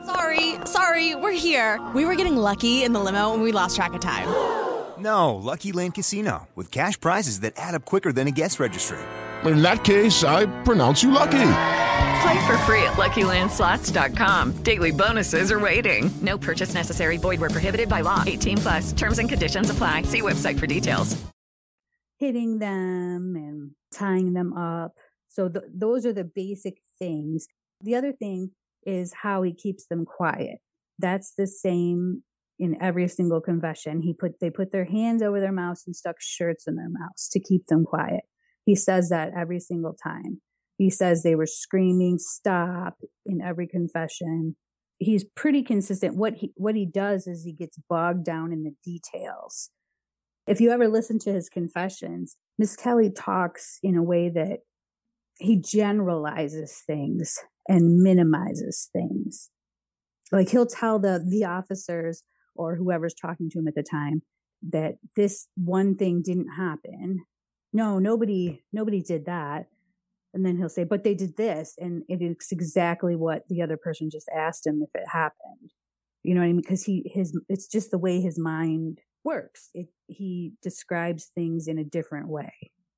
Sorry, we're here. We were getting lucky in the limo and we lost track of time. No, Lucky Land Casino, with cash prizes that add up quicker than a guest registry. In that case, I pronounce you lucky. Play for free at LuckyLandSlots.com. Daily bonuses are waiting. No purchase necessary. Void where prohibited by law. 18+. Terms and conditions apply. See website for details. Hitting them and tying them up. So those are the basic things. The other thing is how he keeps them quiet. That's the same in every single confession. They put their hands over their mouths and stuck shirts in their mouths to keep them quiet. He says that every single time. He says they were screaming stop in every confession. He's pretty consistent. What he does is he gets bogged down in the details. If you ever listen to his confessions, Miskelly talks in a way that he generalizes things and minimizes things. Like he'll tell the officers or whoever's talking to him at the time that this one thing didn't happen. No, nobody did that. And then he'll say, but they did this. And it's exactly what the other person just asked him if it happened. You know what I mean? Because it's just the way his mind works. He describes things in a different way.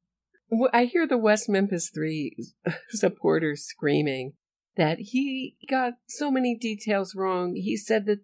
I hear the West Memphis 3 supporters screaming that he got so many details wrong. He said that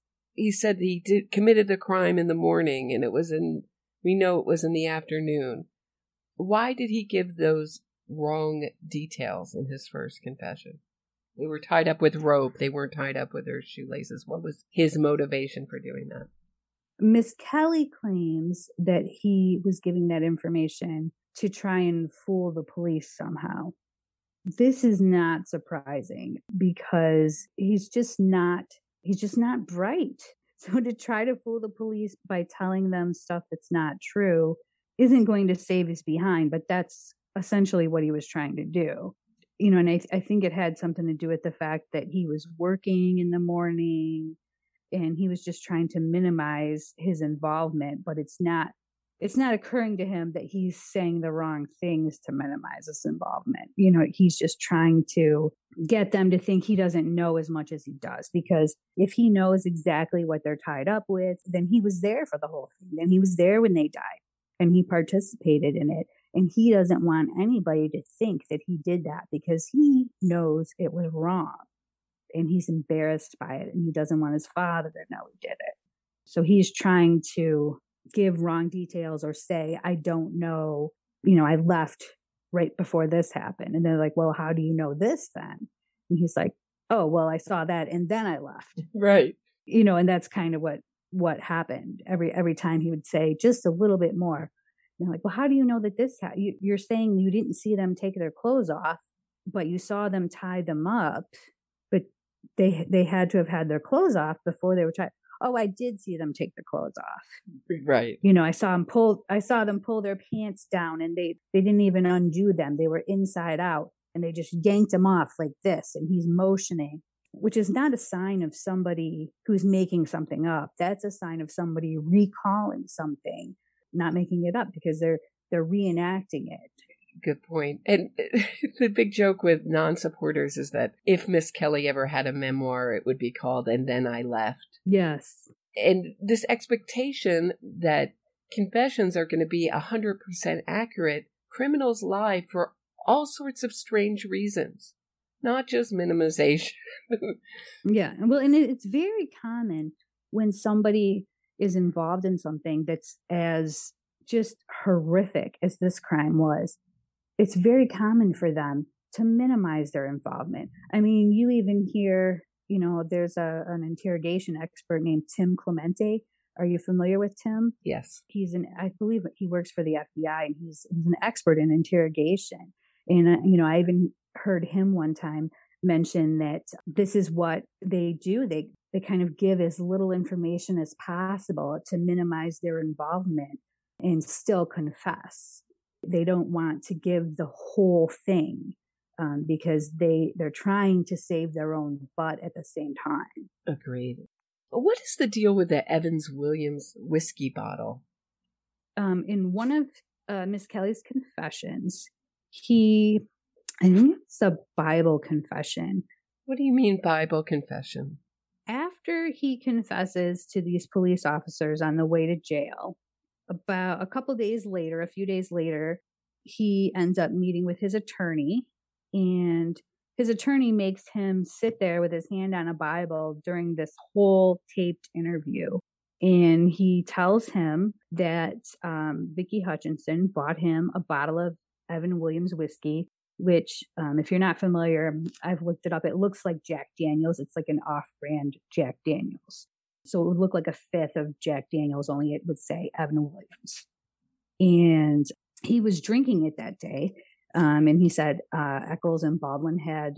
he committed the crime in the morning and we know it was in the afternoon. Why did he give those wrong details in his first confession? They were tied up with rope. They weren't tied up with their shoelaces. What was his motivation for doing that? Miss Kelly claims that he was giving that information to try and fool the police somehow. This is not surprising because he's just not bright. So to try to fool the police by telling them stuff that's not true isn't going to save his behind, but that's essentially what he was trying to do. You know, and I think it had something to do with the fact that he was working in the morning and he was just trying to minimize his involvement, but it's not occurring to him that he's saying the wrong things to minimize his involvement. You know, he's just trying to get them to think he doesn't know as much as he does, because if he knows exactly what they're tied up with, then he was there for the whole thing. Then he was there when they died and he participated in it. And he doesn't want anybody to think that he did that because he knows it was wrong and he's embarrassed by it and he doesn't want his father to know he did it. So he's trying to give wrong details or say, I don't know, you know, I left right before this happened. And they're like, well, how do you know this then? And he's like, oh, well, I saw that and then I left. Right. You know, and that's kind of what happened. Every time he would say just a little bit more. And they're like, well, how do you know that this happened? You're saying you didn't see them take their clothes off, but you saw them tie them up, but they had to have had their clothes off before they were tied. Oh, I did see them take their clothes off. Right. You know, I saw them pull their pants down and they didn't even undo them. They were inside out and they just yanked them off like this. And he's motioning, which is not a sign of somebody who's making something up. That's a sign of somebody recalling something, not making it up because they're reenacting it. Good point. And the big joke with non-supporters is that if Miss Kelly ever had a memoir, it would be called And Then I Left. Yes. And this expectation that confessions are going to be 100% accurate, criminals lie for all sorts of strange reasons, not just minimization. Yeah. Well, and it's very common when somebody is involved in something that's as just horrific as this crime was. It's very common for them to minimize their involvement. I mean, you even hear, you know, there's an interrogation expert named Tim Clemente. Are you familiar with Tim? Yes. I believe he works for the FBI and he's an expert in interrogation. And, you know, I even heard him one time mention that this is what they do. They kind of give as little information as possible to minimize their involvement and still confess. They don't want to give the whole thing because they're trying to save their own butt at the same time. Agreed. What is the deal with the Evans-Williams whiskey bottle? In one of Miss Kelly's confessions, I think it's a Bible confession. What do you mean Bible confession? After he confesses to these police officers on the way to jail, about a few days later, he ends up meeting with his attorney, and his attorney makes him sit there with his hand on a Bible during this whole taped interview. And he tells him that Vicki Hutchinson bought him a bottle of Evans-Williams whiskey, which, if you're not familiar, I've looked it up. It looks like Jack Daniels. It's like an off-brand Jack Daniels. So it would look like a fifth of Jack Daniels, only it would say Evans-Williams. And he was drinking it that day. And he said Eccles and Baldwin had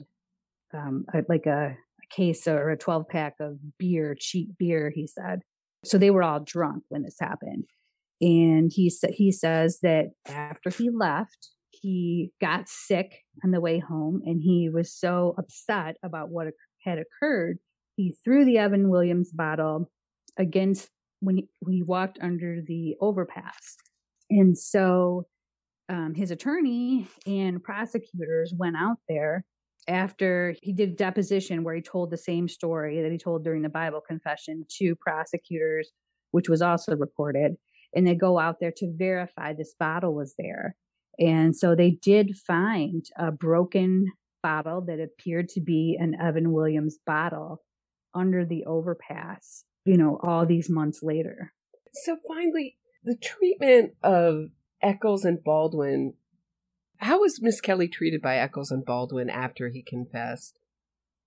a case or a 12-pack of beer, cheap beer, he said. So they were all drunk when this happened. And he says that after he left, he got sick on the way home, and he was so upset about what had occurred, he threw the Evans-Williams bottle against when he walked under the overpass. And so his attorney and prosecutors went out there after he did a deposition where he told the same story that he told during the Bible confession to prosecutors, which was also recorded. And they go out there to verify this bottle was there. And so they did find a broken bottle that appeared to be an Evans-Williams bottle under the overpass, you know, all these months later. So finally, the treatment of Eccles and Baldwin, how was Miss Kelly treated by Eccles and Baldwin after he confessed?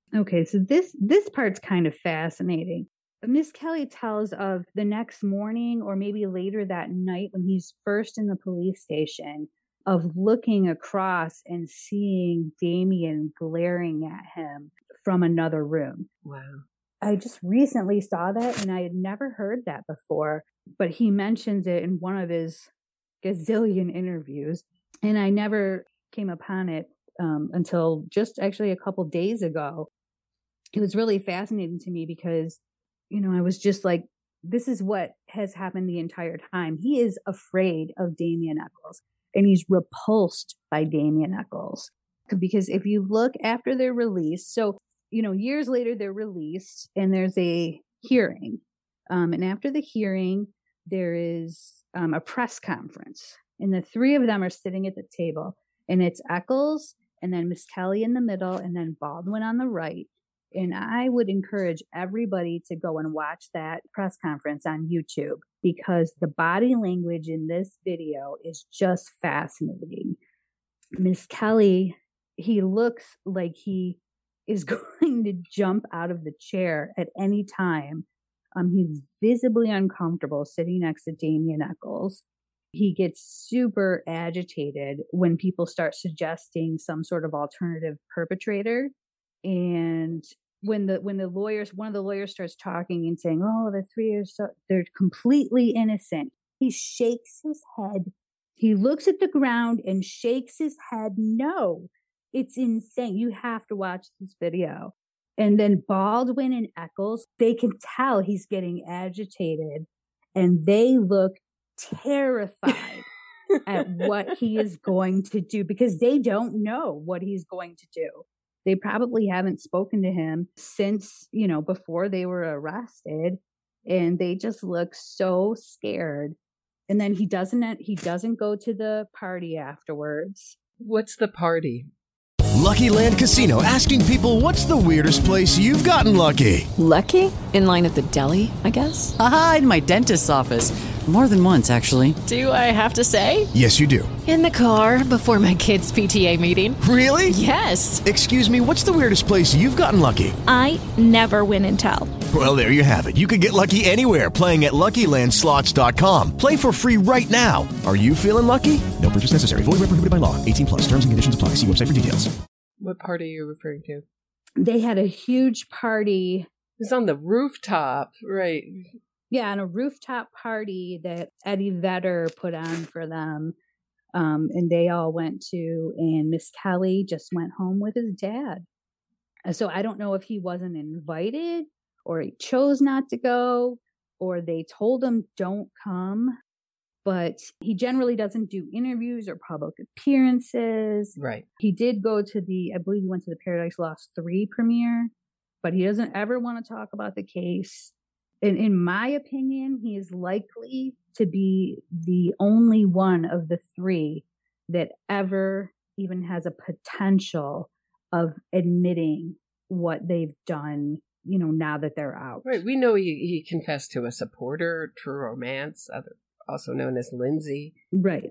Okay, so this part's kind of fascinating. Miss Kelly tells of the next morning or maybe later that night when he's first in the police station, of looking across and seeing Damien glaring at him from another room. Wow. I just recently saw that and I had never heard that before, but he mentions it in one of his gazillion interviews, and I never came upon it until just actually a couple days ago. It was really fascinating to me because, I was just like, this is what has happened the entire time. He is afraid of Damien Echols and he's repulsed by Damien Echols. Because if you look after they're released, so, years later they're released and there's a hearing. And after the hearing, there is a press conference. And the three of them are sitting at the table. And it's Echols and then Miss Kelly in the middle and then Baldwin on the right. And I would encourage everybody to go and watch that press conference on YouTube because the body language in this video is just fascinating. Miss Kelly, he looks like he is going to jump out of the chair at any time. He's visibly uncomfortable sitting next to Damien Echols. He gets super agitated when people start suggesting some sort of alternative perpetrator. And when one of the lawyers starts talking and saying, "Oh, the three are they're completely innocent," he shakes his head. He looks at the ground and shakes his head. No, it's insane. You have to watch this video. And then Baldwin and Echols, they can tell he's getting agitated, and they look terrified at what he is going to do because they don't know what he's going to do. They probably haven't spoken to him since, before they were arrested, and they just look so scared. And then he doesn't go to the party afterwards. What's the party? Lucky Land Casino, asking people, what's the weirdest place you've gotten lucky? Lucky? In line at the deli, I guess? Aha, in my dentist's office. More than once, actually. Do I have to say? Yes, you do. In the car before my kids' PTA meeting. Really? Yes. Excuse me, what's the weirdest place you've gotten lucky? I never win and tell. Well, there you have it. You can get lucky anywhere, playing at LuckyLandSlots.com. Play for free right now. Are you feeling lucky? No purchase necessary. Void where prohibited by law. 18+. Terms and conditions apply. See website for details. What party are you referring to? They had a huge party. It was on the rooftop, right? Yeah, on a rooftop party that Eddie Vedder put on for them. And they all went to, and Miss Kelly just went home with his dad. So I don't know if he wasn't invited or he chose not to go or they told him don't come. But he generally doesn't do interviews or public appearances. Right. He did go to I believe he went to the Paradise Lost 3 premiere, but he doesn't ever want to talk about the case. And in my opinion, he is likely to be the only one of the three that ever even has a potential of admitting what they've done, now that they're out. Right. We know he confessed to a supporter, True Romance, also known as Lindsay. Right.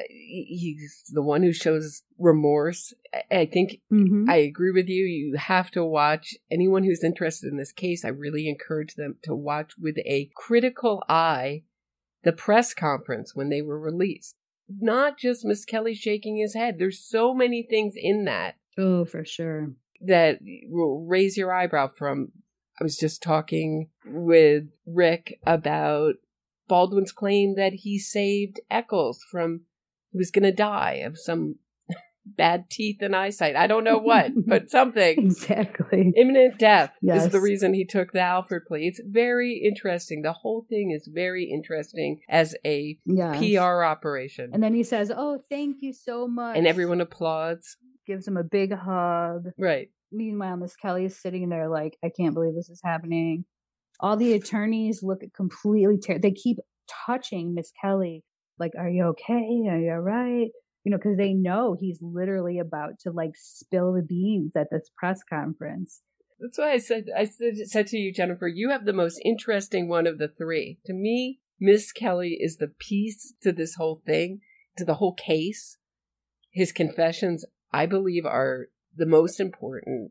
He's the one who shows remorse. I think I agree with you. You have to watch. Anyone who's interested in this case, I really encourage them to watch with a critical eye the press conference when they were released. Not just Miss Kelly shaking his head. There's so many things in that. Oh, for sure. That will raise your eyebrow from. I was just talking with Rick about Baldwin's claim that he saved Echols from, he was going to die of some bad teeth and eyesight. I don't know what, but something. Exactly. Imminent death Yes. is the reason he took the Alford plea. It's very interesting. The whole thing is very interesting as a PR operation. And then he says, "Oh, thank you so much." And everyone applauds. Gives him a big hug. Right. Meanwhile, Miss Kelly is sitting there like, I can't believe this is happening. All the attorneys look completely they keep touching Miss Kelly. Like, are you okay? Are you all right? Because they know he's literally about to spill the beans at this press conference. That's why I said to you, Jennifer, you have the most interesting one of the three. To me, Miss Kelly is the piece to this whole thing, to the whole case. His confessions, I believe, are the most important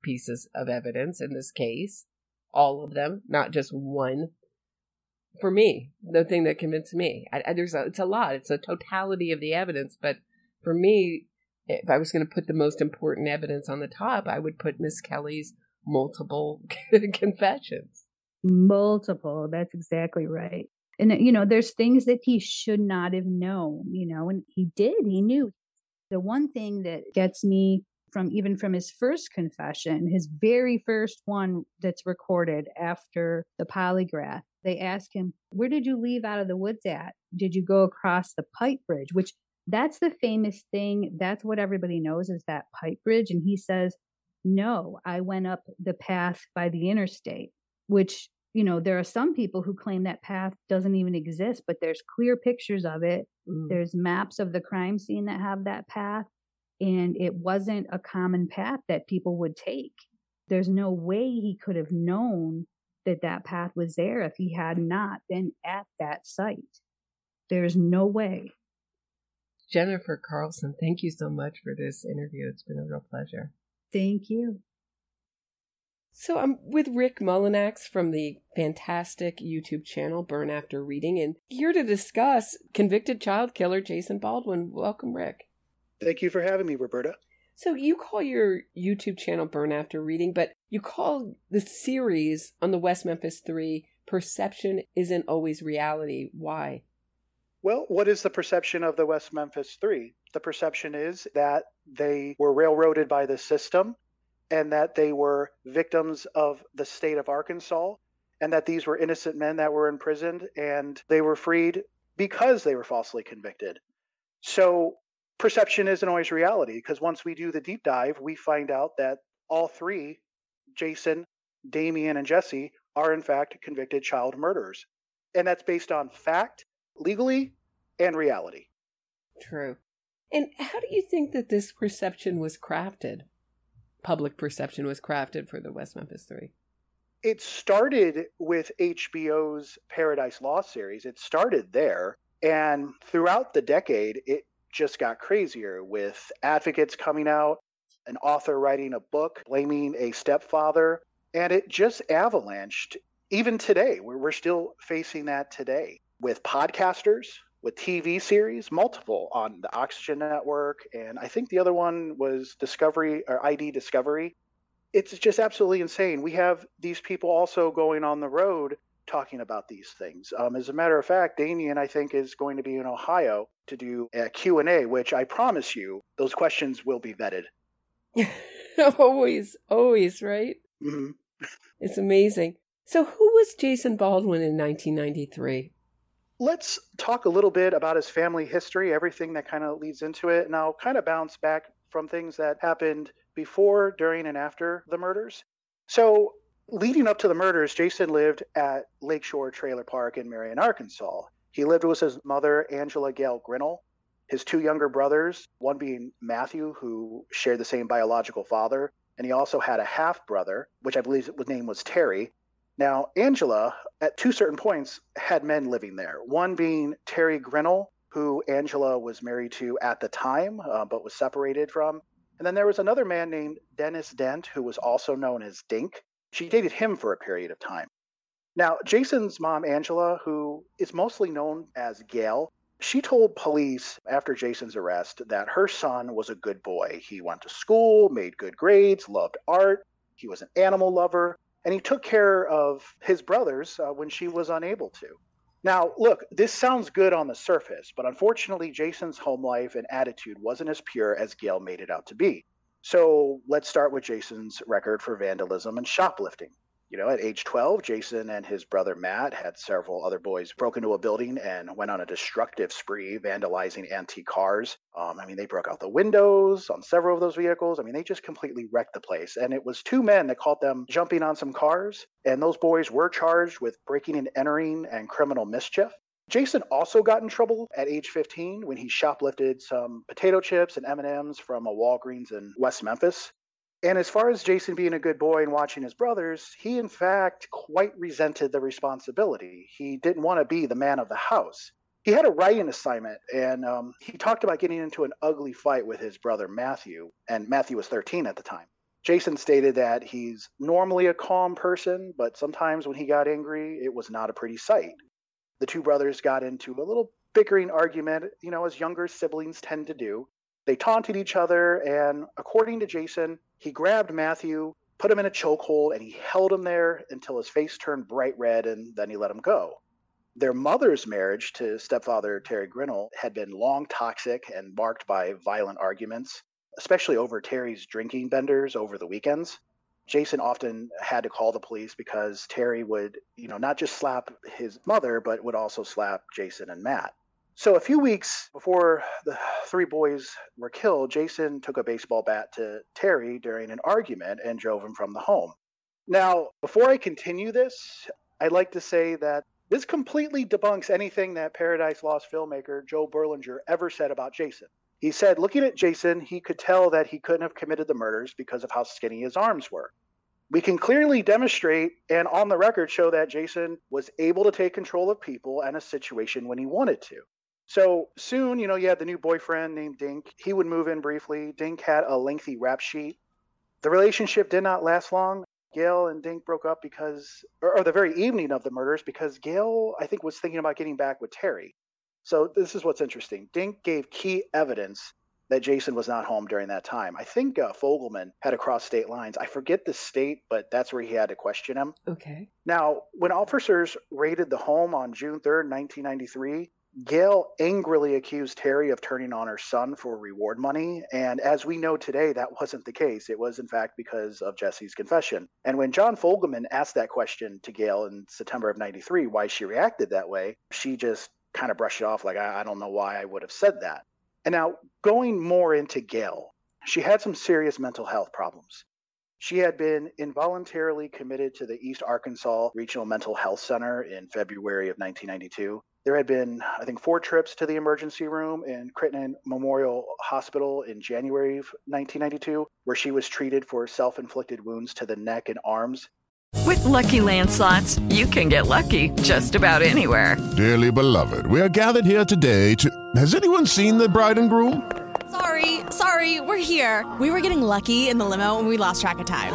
pieces of evidence in this case. All of them, not just one. For me, the thing that convinced me, it's a lot. It's a totality of the evidence. But for me, if I was going to put the most important evidence on the top, I would put Miss Kelly's multiple confessions. Multiple. That's exactly right. And, there's things that he should not have known, and he did. He knew. The one thing that gets me from his first confession, his very first one that's recorded after the polygraph, they ask him, where did you leave out of the woods at? Did you go across the pipe bridge? Which that's the famous thing. That's what everybody knows is that pipe bridge. And he says, no, I went up the path by the interstate, which, there are some people who claim that path doesn't even exist, but there's clear pictures of it. There's maps of the crime scene that have that path. And it wasn't a common path that people would take. There's no way he could have known that path was there if he had not been at that site. There's no way. Jennifer Carlson, thank you so much for this interview. It's been a real pleasure. Thank you. So I'm with Rick Mullinax from the fantastic YouTube channel Burn After Reading, and here to discuss convicted child killer Jason Baldwin. Welcome, Rick. Thank you for having me, Roberta. So you call your YouTube channel Burn After Reading, but you call the series on the West Memphis 3 Perception Isn't Always Reality. Why? Well, what is the perception of the West Memphis 3? The perception is that they were railroaded by the system and that they were victims of the state of Arkansas and that these were innocent men that were imprisoned and they were freed because they were falsely convicted. So perception isn't always reality, because once we do the deep dive, we find out that all three, Jason, Damien, and Jesse, are in fact convicted child murderers. And that's based on fact, legally, and reality. True. And how do you think that this perception was crafted? Public perception was crafted for the West Memphis 3? It started with HBO's Paradise Lost series. It started there. And throughout the decade, it just got crazier with advocates coming out, an author writing a book blaming a stepfather, and it just avalanched. Even today, we're still facing that today with podcasters, with TV series, multiple on the Oxygen Network, and I think the other one was Discovery or ID Discovery. It's just absolutely insane. We have these people also going on the road talking about these things. As a matter of fact, Damien, I think, is going to be in Ohio to do a Q&A, which I promise you, those questions will be vetted. Always, right? Mm-hmm. It's amazing. So who was Jason Baldwin in 1993? Let's talk a little bit about his family history, everything that kind of leads into it, and I'll kind of bounce back from things that happened before, during, and after the murders. So leading up to the murders, Jason lived at Lakeshore Trailer Park in Marion, Arkansas. He lived with his mother, Angela Gale Grinnell, his two younger brothers, one being Matthew, who shared the same biological father, and he also had a half-brother, which I believe his name was Terry. Now, Angela, at two certain points, had men living there, one being Terry Grinnell, who Angela was married to at the time, but was separated from. And then there was another man named Dennis Dent, who was also known as Dink. She dated him for a period of time. Now, Jason's mom, Angela, who is mostly known as Gail, she told police after Jason's arrest that her son was a good boy. He went to school, made good grades, loved art, he was an animal lover, and he took care of his brothers when she was unable to. Now, look, this sounds good on the surface, but unfortunately, Jason's home life and attitude wasn't as pure as Gail made it out to be. So let's start with Jason's record for vandalism and shoplifting. You know, at age 12, Jason and his brother Matt had several other boys broke into a building and went on a destructive spree, vandalizing antique cars. They broke out the windows on several of those vehicles. They just completely wrecked the place. And it was two men that caught them jumping on some cars. And those boys were charged with breaking and entering and criminal mischief. Jason also got in trouble at age 15 when he shoplifted some potato chips and M&Ms from a Walgreens in West Memphis. And as far as Jason being a good boy and watching his brothers, he in fact quite resented the responsibility. He didn't want to be the man of the house. He had a writing assignment, and he talked about getting into an ugly fight with his brother Matthew, and Matthew was 13 at the time. Jason stated that he's normally a calm person, but sometimes when he got angry, it was not a pretty sight. The two brothers got into a little bickering argument, as younger siblings tend to do. They taunted each other, and according to Jason, he grabbed Matthew, put him in a chokehold, and he held him there until his face turned bright red, and then he let him go. Their mother's marriage to stepfather Terry Grinnell had been long toxic and marked by violent arguments, especially over Terry's drinking benders over the weekends. Jason often had to call the police because Terry would, not just slap his mother, but would also slap Jason and Matt. So a few weeks before the three boys were killed, Jason took a baseball bat to Terry during an argument and drove him from the home. Now, before I continue this, I'd like to say that this completely debunks anything that Paradise Lost filmmaker Joe Berlinger ever said about Jason. He said, looking at Jason, he could tell that he couldn't have committed the murders because of how skinny his arms were. We can clearly demonstrate and on the record show that Jason was able to take control of people and a situation when he wanted to. So soon, you had the new boyfriend named Dink. He would move in briefly. Dink had a lengthy rap sheet. The relationship did not last long. Gail and Dink broke up or the very evening of the murders, because Gail, I think, was thinking about getting back with Terry. So this is what's interesting. Dink gave key evidence that Jason was not home during that time. I think Fogelman had to cross state lines. I forget the state, but that's where he had to question him. Okay. Now, when officers raided the home on June 3rd, 1993, Gail angrily accused Terry of turning on her son for reward money. And as we know today, that wasn't the case. It was, in fact, because of Jesse's confession. And when John Fogelman asked that question to Gail in September of 93, why she reacted that way, she just kind of brushed it off like, I don't know why I would have said that. And now, going more into Gail, she had some serious mental health problems. She had been involuntarily committed to the East Arkansas Regional Mental Health Center in February of 1992. There had been, I think, 4 trips to the emergency room in Crittenden Memorial Hospital in January of 1992, where she was treated for self-inflicted wounds to the neck and arms. With Lucky Land Slots, you can get lucky just about anywhere. Dearly beloved, we are gathered here today to... Has anyone seen the bride and groom? Sorry, we're here. We were getting lucky in the limo and we lost track of time.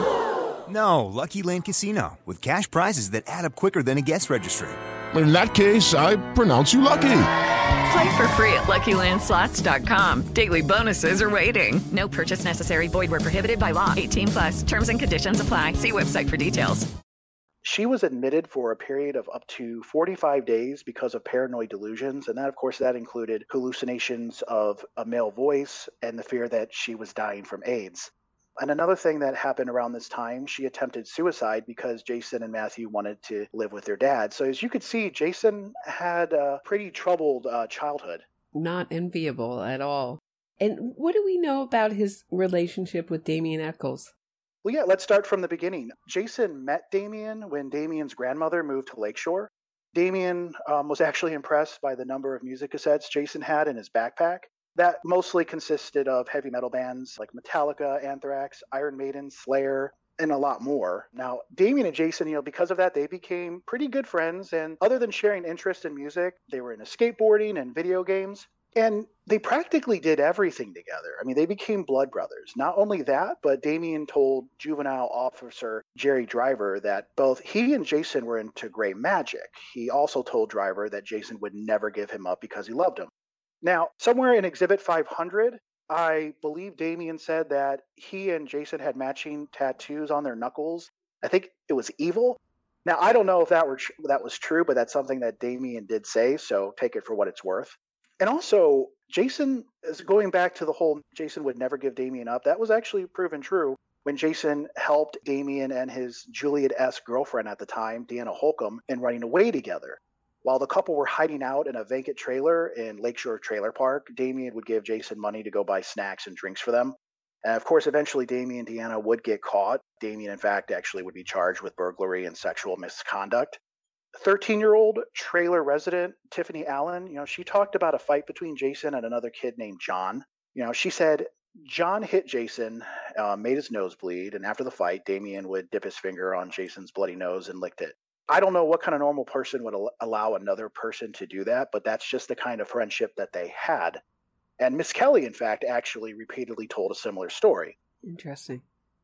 No, Lucky Land Casino, with cash prizes that add up quicker than a guest registry. In that case, I pronounce you lucky. Play for free at LuckyLandSlots.com. Daily bonuses are waiting. No purchase necessary. Void where prohibited by law. 18+. Terms and conditions apply. See website for details. She was admitted for a period of up to 45 days because of paranoid delusions. And that, of course, that included hallucinations of a male voice and the fear that she was dying from AIDS. And another thing that happened around this time, she attempted suicide because Jason and Matthew wanted to live with their dad. So as you could see, Jason had a pretty troubled childhood. Not enviable at all. And what do we know about his relationship with Damien Echols? Well, yeah, let's start from the beginning. Jason met Damien when Damien's grandmother moved to Lakeshore. Damien was actually impressed by the number of music cassettes Jason had in his backpack. That mostly consisted of heavy metal bands like Metallica, Anthrax, Iron Maiden, Slayer, and a lot more. Now, Damien and Jason, because of that, they became pretty good friends. And other than sharing interest in music, they were into skateboarding and video games. And they practically did everything together. I mean, they became blood brothers. Not only that, but Damien told juvenile officer Jerry Driver that both he and Jason were into gray magic. He also told Driver that Jason would never give him up because he loved him. Now, somewhere in Exhibit 500, I believe Damien said that he and Jason had matching tattoos on their knuckles. I think it was evil. Now, I don't know if that was true, but that's something that Damien did say, so take it for what it's worth. And also, Jason is going back to the whole Jason would never give Damien up. That was actually proven true when Jason helped Damien and his Juliet-esque girlfriend at the time, Deanna Holcomb, in running away together. While the couple were hiding out in a vacant trailer in Lakeshore Trailer Park, Damien would give Jason money to go buy snacks and drinks for them. And of course, eventually Damien and Deanna would get caught. Damien, in fact, actually would be charged with burglary and sexual misconduct. 13-year-old trailer resident Tiffany Allen, she talked about a fight between Jason and another kid named John. She said John hit Jason, made his nose bleed, and after the fight, Damien would dip his finger on Jason's bloody nose and licked it. I don't know what kind of normal person would allow another person to do that, but that's just the kind of friendship that they had. And Miss Kelly, in fact, actually repeatedly told a similar story. Interesting.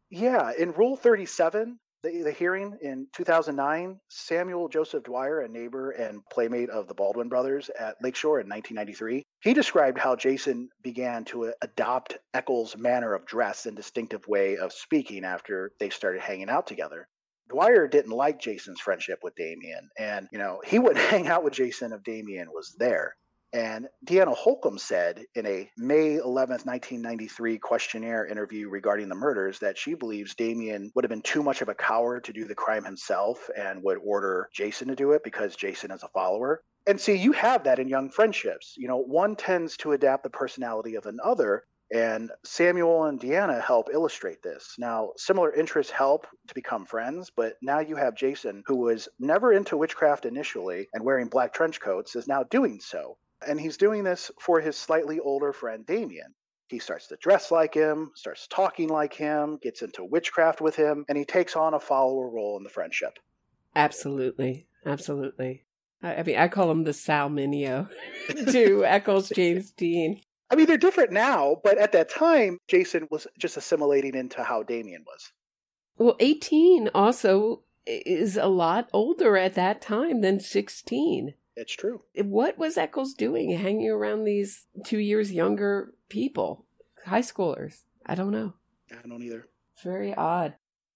Yeah, in Rule 37, the hearing in 2009, Samuel Joseph Dwyer, a neighbor and playmate of the Baldwin brothers at Lakeshore in 1993, he described how Jason began to adopt Eccles' manner of dress and distinctive way of speaking after they started hanging out together. Dwyer didn't like Jason's friendship with Damien, and, he wouldn't hang out with Jason if Damien was there. And Deanna Holcomb said in a May 11th, 1993 questionnaire interview regarding the murders that she believes Damien would have been too much of a coward to do the crime himself and would order Jason to do it because Jason is a follower. And see, you have that in young friendships. One tends to adapt the personality of another, and Samuel and Deanna help illustrate this. Now, similar interests help to become friends, but now you have Jason, who was never into witchcraft initially and wearing black trench coats, is now doing so. And he's doing this for his slightly older friend Damien. He starts to dress like him, starts talking like him, gets into witchcraft with him, and he takes on a follower role in the friendship. Absolutely. Absolutely. I mean, I call him the Sal Mineo to Eccles James Dean. I mean, they're different now, but at that time, Jason was just assimilating into how Damien was. Well, 18 also is a lot older at that time than 16. It's true. What was Eccles doing, hanging around these 2 years younger people, high schoolers? I don't know. I don't either. It's very odd.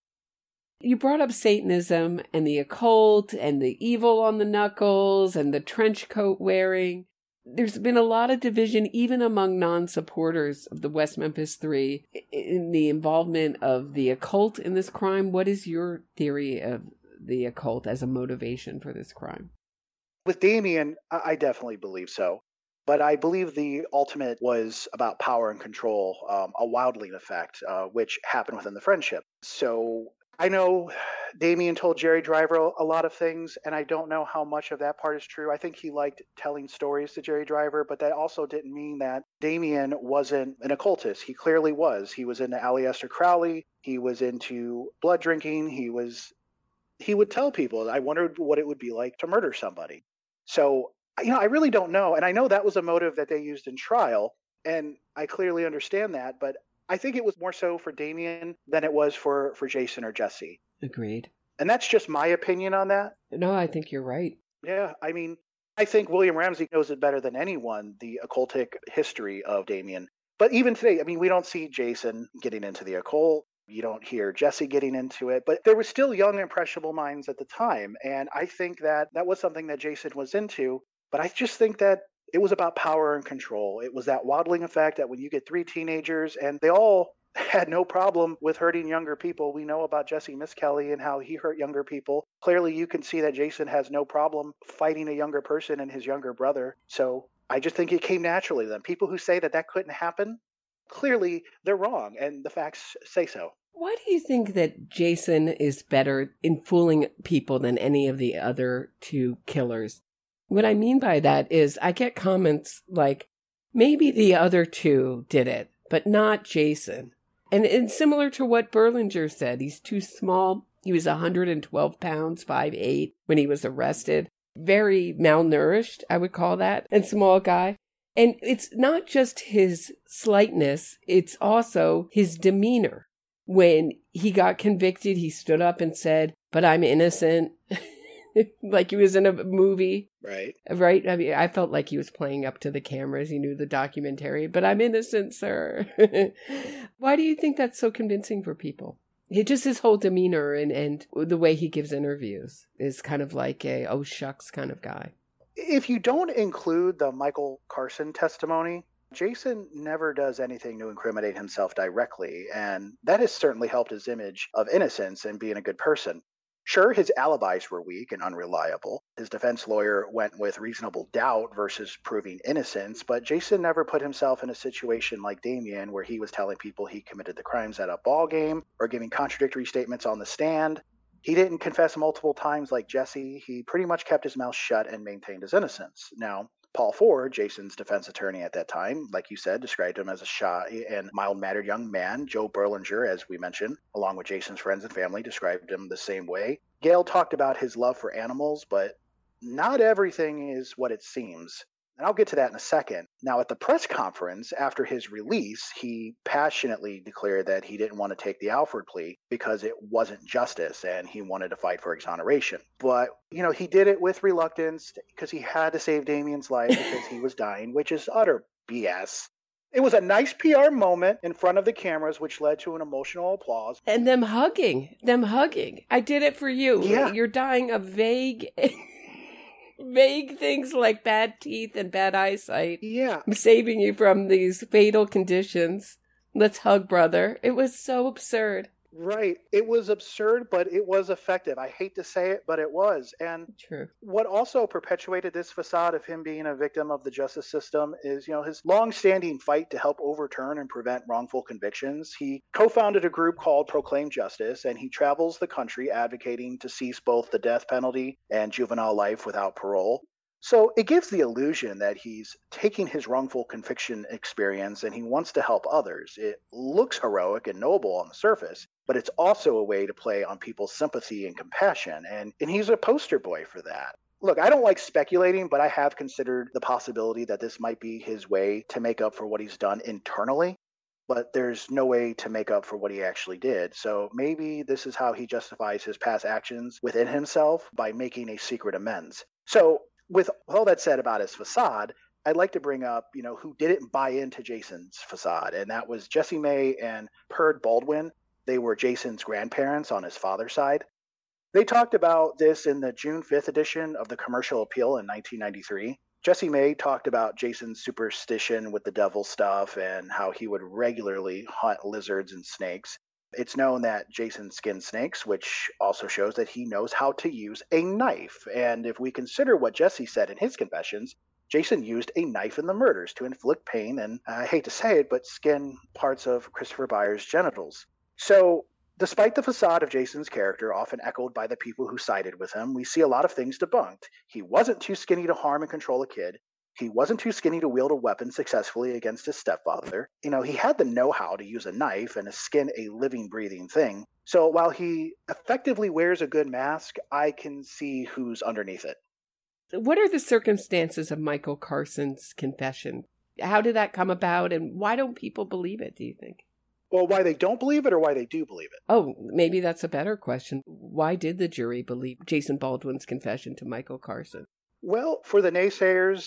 You brought up Satanism and the occult and the evil on the knuckles and the trench coat wearing. There's been a lot of division, even among non-supporters of the West Memphis Three, in the involvement of the occult in this crime. What is your theory of the occult as a motivation for this crime? With Damien, I definitely believe so. But I believe the ultimate was about power and control, a wildling effect, which happened within the friendship. So I know Damien told Jerry Driver a lot of things, and I don't know how much of that part is true. I think he liked telling stories to Jerry Driver, but that also didn't mean that Damien wasn't an occultist. He clearly was. He was into Aleister Crowley. He was into blood drinking. He would tell people, I wondered what it would be like to murder somebody. So, I really don't know. And I know that was a motive that they used in trial, and I clearly understand that, but I think it was more so for Damien than it was for Jason or Jesse. Agreed. And that's just my opinion on that. No, I think you're right. Yeah, I mean, I think William Ramsey knows it better than anyone, the occultic history of Damien. But even today, I mean, we don't see Jason getting into the occult. You don't hear Jesse getting into it, but there were still young, impressionable minds at the time. And I think that was something that Jason was into. But I just think that it was about power and control. It was that waddling effect that when you get three teenagers and they all had no problem with hurting younger people. We know about Jesse Miskelly and how he hurt younger people. Clearly, you can see that Jason has no problem fighting a younger person and his younger brother. So I just think it came naturally to them. People who say that couldn't happen, clearly they're wrong, and the facts say so. Why do you think that Jason is better in fooling people than any of the other two killers? What I mean by that is I get comments like, maybe the other two did it, but not Jason. And it's similar to what Berlinger said. He's too small. He was 112 pounds, 5'8", when he was arrested. Very malnourished, I would call that, and small guy. And it's not just his slightness, it's also his demeanor. When he got convicted, he stood up and said, "But I'm innocent." Like he was in a movie. Right. Right? I mean, I felt like he was playing up to the cameras. He knew the documentary, "But I'm innocent, sir." Why do you think that's so convincing for people? Just his whole demeanor and the way he gives interviews is kind of like a oh shucks kind of guy. If you don't include the Michael Carson testimony, Jason never does anything to incriminate himself directly, and that has certainly helped his image of innocence and being a good person. Sure, his alibis were weak and unreliable. His defense lawyer went with reasonable doubt versus proving innocence, but Jason never put himself in a situation like Damien where he was telling people he committed the crimes at a ball game or giving contradictory statements on the stand. He didn't confess multiple times like Jesse. He pretty much kept his mouth shut and maintained his innocence. Now, Paul Ford, Jason's defense attorney at that time, like you said, described him as a shy and mild-mannered young man. Joe Berlinger, as we mentioned, along with Jason's friends and family, described him the same way. Gail talked about his love for animals, but not everything is what it seems. And I'll get to that in a second. Now, at the press conference after his release, he passionately declared that he didn't want to take the Alford plea because it wasn't justice and he wanted to fight for exoneration. But, he did it with reluctance because he had to save Damien's life because he was dying, which is utter BS. It was a nice PR moment in front of the cameras, which led to an emotional applause. And them hugging. I did it for you. Yeah. You're dying of vague things like bad teeth and bad eyesight. Yeah. I'm saving you from these fatal conditions. Let's hug, brother. It was so absurd. Right. It was absurd, but it was effective. I hate to say it, but it was. And True. What also perpetuated this facade of him being a victim of the justice system is, his long-standing fight to help overturn and prevent wrongful convictions. He co-founded a group called Proclaim Justice, and he travels the country advocating to cease both the death penalty and juvenile life without parole. So it gives the illusion that he's taking his wrongful conviction experience and he wants to help others. It looks heroic and noble on the surface, but it's also a way to play on people's sympathy and compassion, and he's a poster boy for that. Look, I don't like speculating, but I have considered the possibility that this might be his way to make up for what he's done internally, but there's no way to make up for what he actually did. So maybe this is how he justifies his past actions within himself by making a secret amends. So with all that said about his facade, I'd like to bring up, who didn't buy into Jason's facade, and that was Jessie May and Perd Baldwin. They were Jason's grandparents on his father's side. They talked about this in the June 5th edition of the Commercial Appeal in 1993. Jessie May talked about Jason's superstition with the devil stuff and how he would regularly hunt lizards and snakes. It's known that Jason skinned snakes, which also shows that he knows how to use a knife. And if we consider what Jessie said in his confessions, Jason used a knife in the murders to inflict pain and, I hate to say it, but skin parts of Christopher Byers' genitals. So, despite the facade of Jason's character, often echoed by the people who sided with him, we see a lot of things debunked. He wasn't too skinny to harm and control a kid. He wasn't too skinny to wield a weapon successfully against his stepfather. He had the know-how to use a knife and to skin a living, breathing thing. So while he effectively wears a good mask, I can see who's underneath it. What are the circumstances of Michael Carson's confession? How did that come about, and why don't people believe it, do you think? Well, why they don't believe it or why they do believe it? Oh, maybe that's a better question. Why did the jury believe Jason Baldwin's confession to Michael Carson? Well, for the naysayers,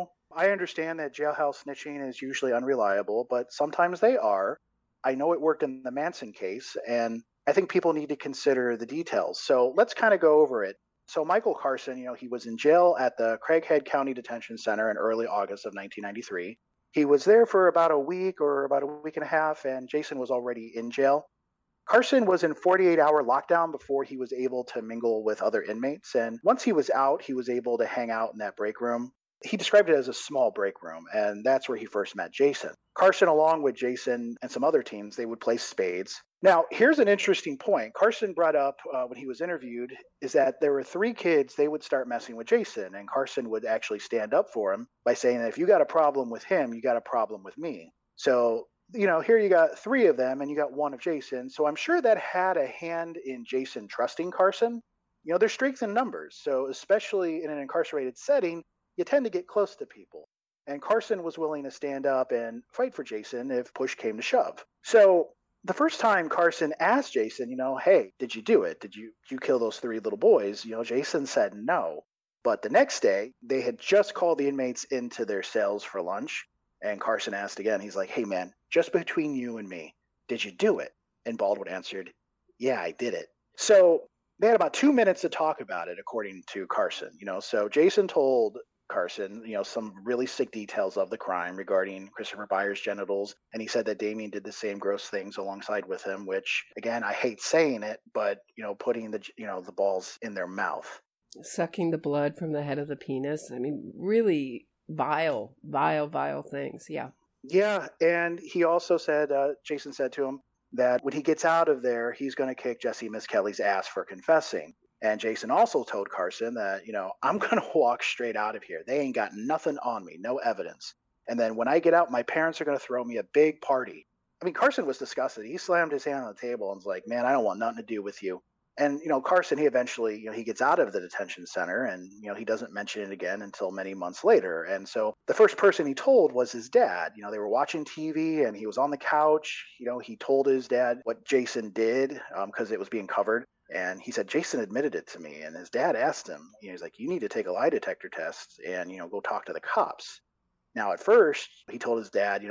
I understand that jailhouse snitching is usually unreliable, but sometimes they are. I know it worked in the Manson case, and I think people need to consider the details. So let's kind of go over it. So Michael Carson, he was in jail at the Craighead County Detention Center in early August of 1993. He was there for about a week and a half, and Jason was already in jail. Carson was in 48-hour lockdown before he was able to mingle with other inmates, and once he was out, he was able to hang out in that break room. He described it as a small break room, and that's where he first met Jason. Carson, along with Jason and some other teams, they would play spades. Now, here's an interesting point. Carson brought up when he was interviewed is that there were 3 kids, they would start messing with Jason, and Carson would actually stand up for him by saying that if you got a problem with him, you got a problem with me. So, here you got 3 of them and you got 1 of Jason. So I'm sure that had a hand in Jason trusting Carson. There's strength in numbers. So especially in an incarcerated setting, you tend to get close to people. And Carson was willing to stand up and fight for Jason if push came to shove. So the first time Carson asked Jason, hey, did you do it? Did you kill those 3 little boys? Jason said no. But the next day, they had just called the inmates into their cells for lunch. And Carson asked again, he's like, hey man, just between you and me, did you do it? And Baldwin answered, yeah, I did it. So they had about 2 minutes to talk about it, according to Carson. So Jason told Carson, some really sick details of the crime regarding Christopher Byers' genitals. And he said that Damien did the same gross things alongside with him, which again, I hate saying it, but, putting the balls in their mouth. Sucking the blood from the head of the penis. I mean, really vile things. Yeah. Yeah. And he also said, Jason said to him that when he gets out of there, he's going to kick Jessie Miss Kelly's ass for confessing. And Jason also told Carson that, I'm going to walk straight out of here. They ain't got nothing on me, no evidence. And then when I get out, my parents are going to throw me a big party. I mean, Carson was disgusted. He slammed his hand on the table and was like, man, I don't want nothing to do with you. And, Carson, he eventually, he gets out of the detention center and, he doesn't mention it again until many months later. And so the first person he told was his dad. They were watching TV and he was on the couch. He told his dad what Jason did because it was being covered. And he said, Jason admitted it to me. And his dad asked him, he's like, you need to take a lie detector test and, go talk to the cops. Now, at first, he told his dad,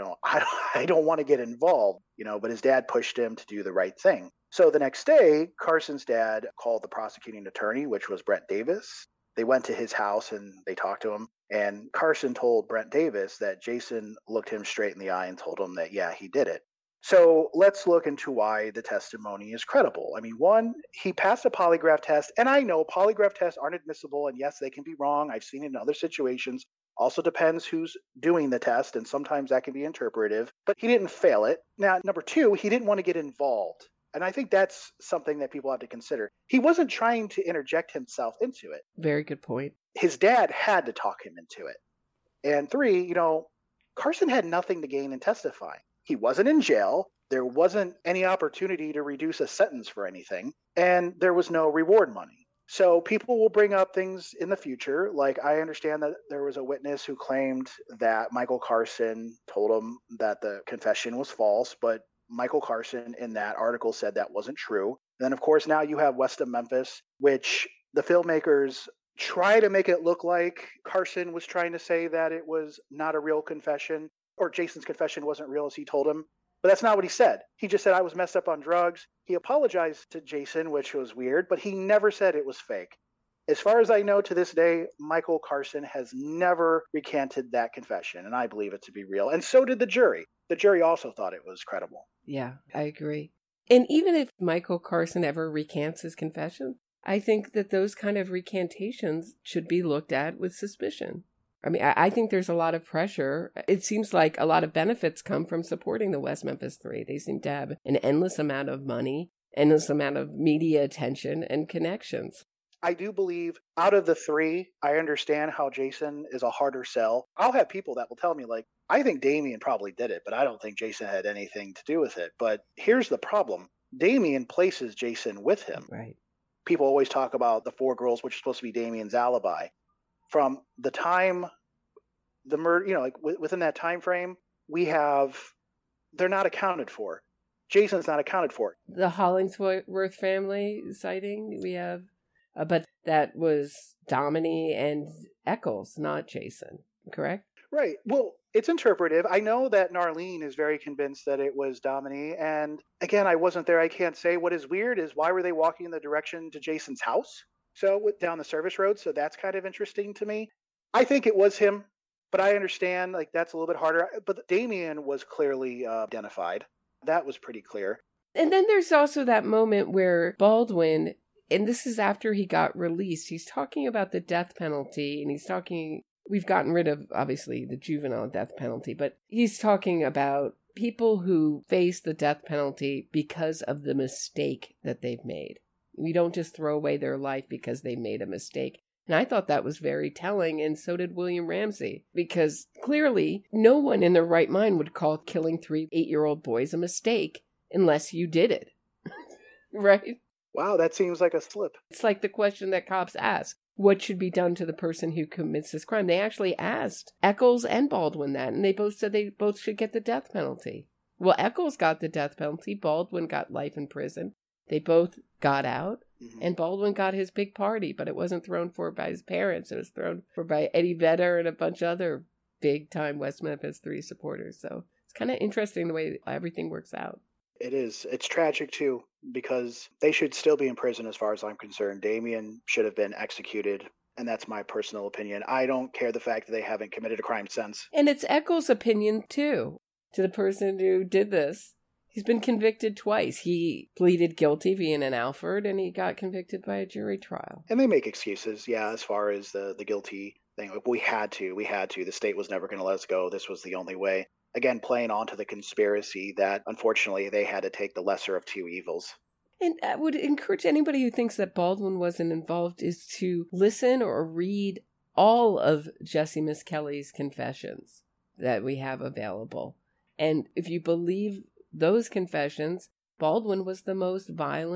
I don't want to get involved, but his dad pushed him to do the right thing. So the next day, Carson's dad called the prosecuting attorney, which was Brent Davis. They went to his house and they talked to him. And Carson told Brent Davis that Jason looked him straight in the eye and told him that, yeah, he did it. So let's look into why the testimony is credible. I mean, one, he passed a polygraph test, and I know polygraph tests aren't admissible, and yes, they can be wrong. I've seen it in other situations. Also depends who's doing the test, and sometimes that can be interpretive, but he didn't fail it. Now, number two, he didn't want to get involved. And I think that's something that people have to consider. He wasn't trying to interject himself into it. Very good point. His dad had to talk him into it. And three, Carson had nothing to gain in testifying. He wasn't in jail. There wasn't any opportunity to reduce a sentence for anything. And there was no reward money. So people will bring up things in the future. Like, I understand that there was a witness who claimed that Michael Carson told him that the confession was false, but Michael Carson in that article said that wasn't true. And then, of course, now you have West of Memphis, which the filmmakers try to make it look like Carson was trying to say that it was not a real confession, or Jason's confession wasn't real as he told him. But that's not what he said. He just said, I was messed up on drugs. He apologized to Jason, which was weird, but he never said it was fake. As far as I know to this day, Michael Carson has never recanted that confession, and I believe it to be real. And so did the jury. The jury also thought it was credible. Yeah, I agree. And even if Michael Carson ever recants his confession, I think that those kind of recantations should be looked at with suspicion. I mean, I think there's a lot of pressure. It seems like a lot of benefits come from supporting the West Memphis Three. They seem to have an endless amount of money, endless amount of media attention and connections. I do believe out of the three, I understand how Jason is a harder sell. I'll have people that will tell me, like, I think Damien probably did it, but I don't think Jason had anything to do with it. But here's the problem. Damien places Jason with him. Right. People always talk about the four girls, which is supposed to be Damien's alibi. From the time the murder, within that time frame, they're not accounted for. Jason's not accounted for. The Hollingsworth family sighting we have, but that was Domini and Eccles, not Jason, correct? Right. Well, it's interpretive. I know that Narlene is very convinced that it was Domini. And again, I wasn't there. I can't say. What is weird is why were they walking in the direction to Jason's house? So down the service road. So that's kind of interesting to me. I think it was him, but I understand that's a little bit harder. But Damien was clearly identified. That was pretty clear. And then there's also that moment where Baldwin, and this is after he got released, he's talking about the death penalty, and we've gotten rid of, obviously, the juvenile death penalty, but he's talking about people who face the death penalty because of the mistake that they've made. We don't just throw away their life because they made a mistake. And I thought that was very telling, and so did William Ramsey, because clearly no one in their right mind would call killing 3 8-year-old boys a mistake unless you did it. Right? Wow, that seems like a slip. It's like the question that cops ask. What should be done to the person who commits this crime? They actually asked Eccles and Baldwin that, and they both said they both should get the death penalty. Well, Eccles got the death penalty. Baldwin got life in prison. They both got out, and Baldwin got his big party, but it wasn't thrown for by his parents. It was thrown for by Eddie Vedder and a bunch of other big-time West Memphis 3 supporters. So it's kind of interesting the way everything works out. It is. It's tragic, too, because they should still be in prison as far as I'm concerned. Damien should have been executed, and that's my personal opinion. I don't care the fact that they haven't committed a crime since. And it's Eccles' opinion, too, to the person who did this. He's been convicted twice. He pleaded guilty via an Alford, and he got convicted by a jury trial. And they make excuses, yeah, as far as the guilty thing. We had to. The state was never going to let us go. This was the only way. Again, playing onto the conspiracy that, unfortunately, they had to take the lesser of two evils. And I would encourage anybody who thinks that Baldwin wasn't involved is to listen or read all of Jesse Misskelley's confessions that we have available. And if you believe those confessions, Baldwin was the most violent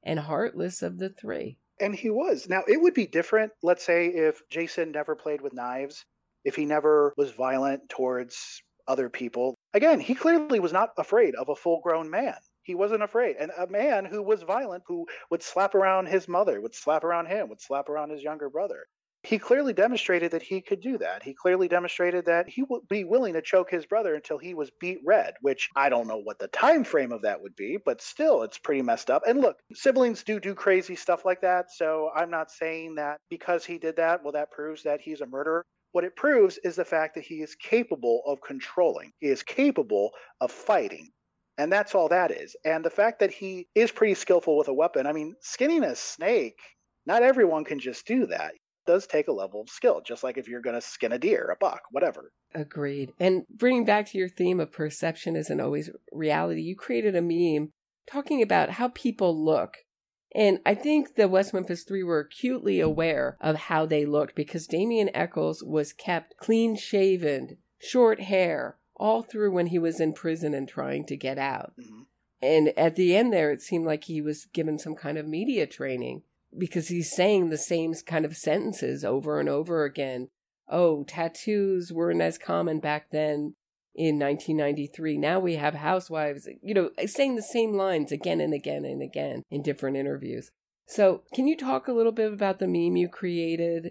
and heartless of the three. And he was. Now, it would be different, let's say, if Jason never played with knives, if he never was violent towards other people. Again, he clearly was not afraid of a full-grown man. He wasn't afraid. And a man who was violent, who would slap around his mother, would slap around him, would slap around his younger brother. He clearly demonstrated that he could do that. He clearly demonstrated that he would be willing to choke his brother until he was beat red, which I don't know what the time frame of that would be, but still, it's pretty messed up. And look, siblings do crazy stuff like that, so I'm not saying that because he did that, well, that proves that he's a murderer. What it proves is the fact that he is capable of controlling. He is capable of fighting. And that's all that is. And the fact that he is pretty skillful with a weapon, I mean, skinning a snake, not everyone can just do that. It does take a level of skill, just like if you're going to skin a deer, a buck, whatever. Agreed. And bringing back to your theme of perception isn't always reality, you created a meme talking about how people look. And I think the West Memphis Three were acutely aware of how they looked because Damien Echols was kept clean-shaven, short hair, all through when he was in prison and trying to get out. Mm-hmm. And at the end there, it seemed like he was given some kind of media training because he's saying the same kind of sentences over and over again. Oh, tattoos weren't as common back then in 1993. Now we have housewives, saying the same lines again and again and again in different interviews. So can you talk a little bit about the meme you created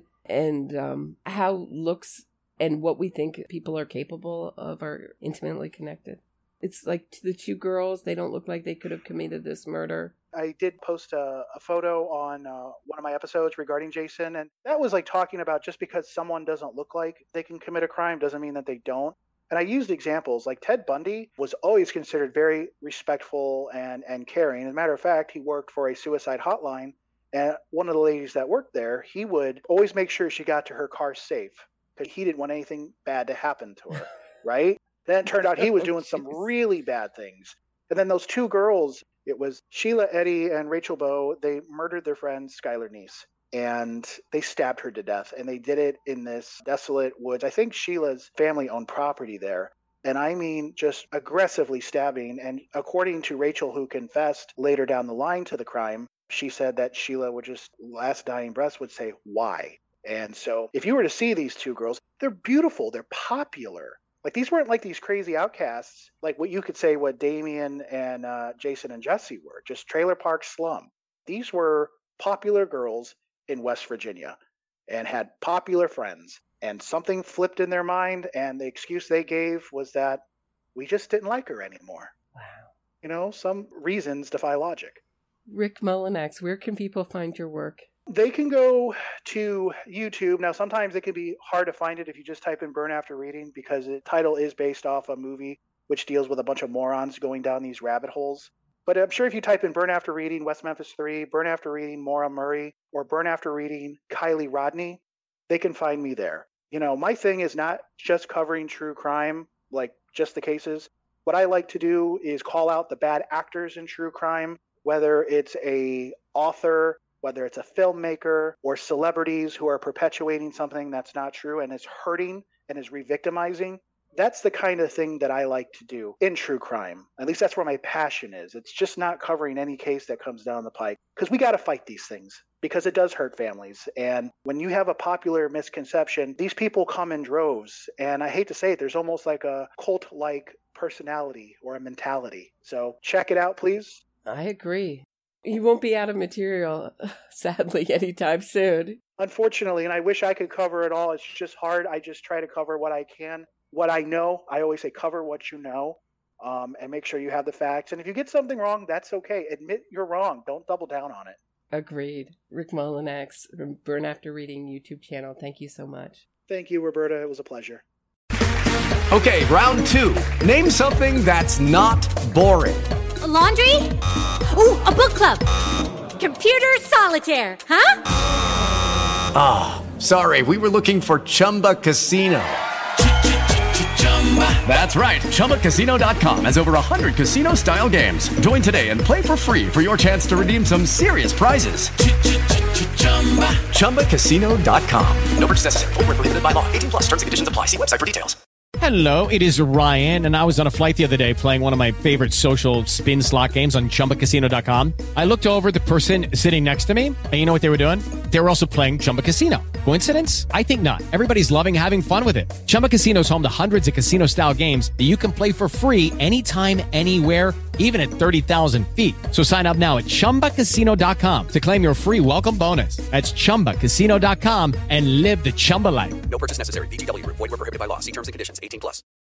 and how looks and what we think people are capable of are intimately connected? It's like the two girls, they don't look like they could have committed this murder. I did post a photo on one of my episodes regarding Jason, and that was like talking about just because someone doesn't look like they can commit a crime doesn't mean that they don't. And I used examples like Ted Bundy was always considered very respectful and caring. As a matter of fact, he worked for a suicide hotline, and one of the ladies that worked there, he would always make sure she got to her car safe because he didn't want anything bad to happen to her, right? Then it turned out he was doing some really bad things. And then those two girls, it was Sheila Eddy and Rachel Bowe, they murdered their friend Skylar Neese. And they stabbed her to death. And they did it in this desolate woods. I think Sheila's family owned property there. And I mean, just aggressively stabbing. And according to Rachel, who confessed later down the line to the crime, she said that Sheila would just, last dying breaths, would say, why? And so if you were to see these two girls, they're beautiful. They're popular. Like, these weren't like these crazy outcasts, like what you could say what Damien and Jason and Jesse were, just trailer park slum. These were popular girls in West Virginia and had popular friends. And something flipped in their mind, and the excuse they gave was that we just didn't like her anymore. Wow. Some reasons defy logic. Rick Mullinax, where can people find your work? They can go to YouTube. Now, sometimes it can be hard to find it if you just type in Burn After Reading because the title is based off a movie which deals with a bunch of morons going down these rabbit holes. But I'm sure if you type in Burn After Reading West Memphis 3, Burn After Reading Maura Murray, or Burn After Reading Kiely Rodni, they can find me there. My thing is not just covering true crime, like just the cases. What I like to do is call out the bad actors in true crime, whether it's a author, whether it's a filmmaker, or celebrities who are perpetuating something that's not true and is hurting and is re-victimizing. That's the kind of thing that I like to do in true crime. At least that's where my passion is. It's just not covering any case that comes down the pike because we got to fight these things because it does hurt families. And when you have a popular misconception, these people come in droves. And I hate to say it, there's almost like a cult-like personality or a mentality. So check it out, please. I agree. You won't be out of material, sadly, anytime soon. Unfortunately, and I wish I could cover it all. It's just hard. I just try to cover what I can. What I know, I always say cover what you know, and make sure you have the facts. And if you get something wrong, that's okay. Admit you're wrong. Don't double down on it. Agreed. Rick Mullinax from Burn After Reading YouTube channel. Thank you so much. Thank you, Roberta. It was a pleasure. Okay, round two. Name something that's not boring. A laundry? Ooh, a book club. Computer solitaire, huh? Ah, sorry. We were looking for Chumba Casino. That's right. ChumbaCasino.com has over 100 casino-style games. Join today and play for free for your chance to redeem some serious prizes. ChumbaCasino.com. No purchase necessary. Void where prohibited by law. 18+ terms and conditions apply. See website for details. Hello, it is Ryan, and I was on a flight the other day playing one of my favorite social spin slot games on ChumbaCasino.com. I looked over at the person sitting next to me, and you know what they were doing? They were also playing Chumba Casino. Coincidence? I think not. Everybody's loving having fun with it. Chumba Casino is home to hundreds of casino-style games that you can play for free anytime, anywhere, even at 30,000 feet. So sign up now at ChumbaCasino.com to claim your free welcome bonus. That's ChumbaCasino.com and live the Chumba life. No purchase necessary. VGW Group. Void where prohibited by law. See terms and conditions. 18+.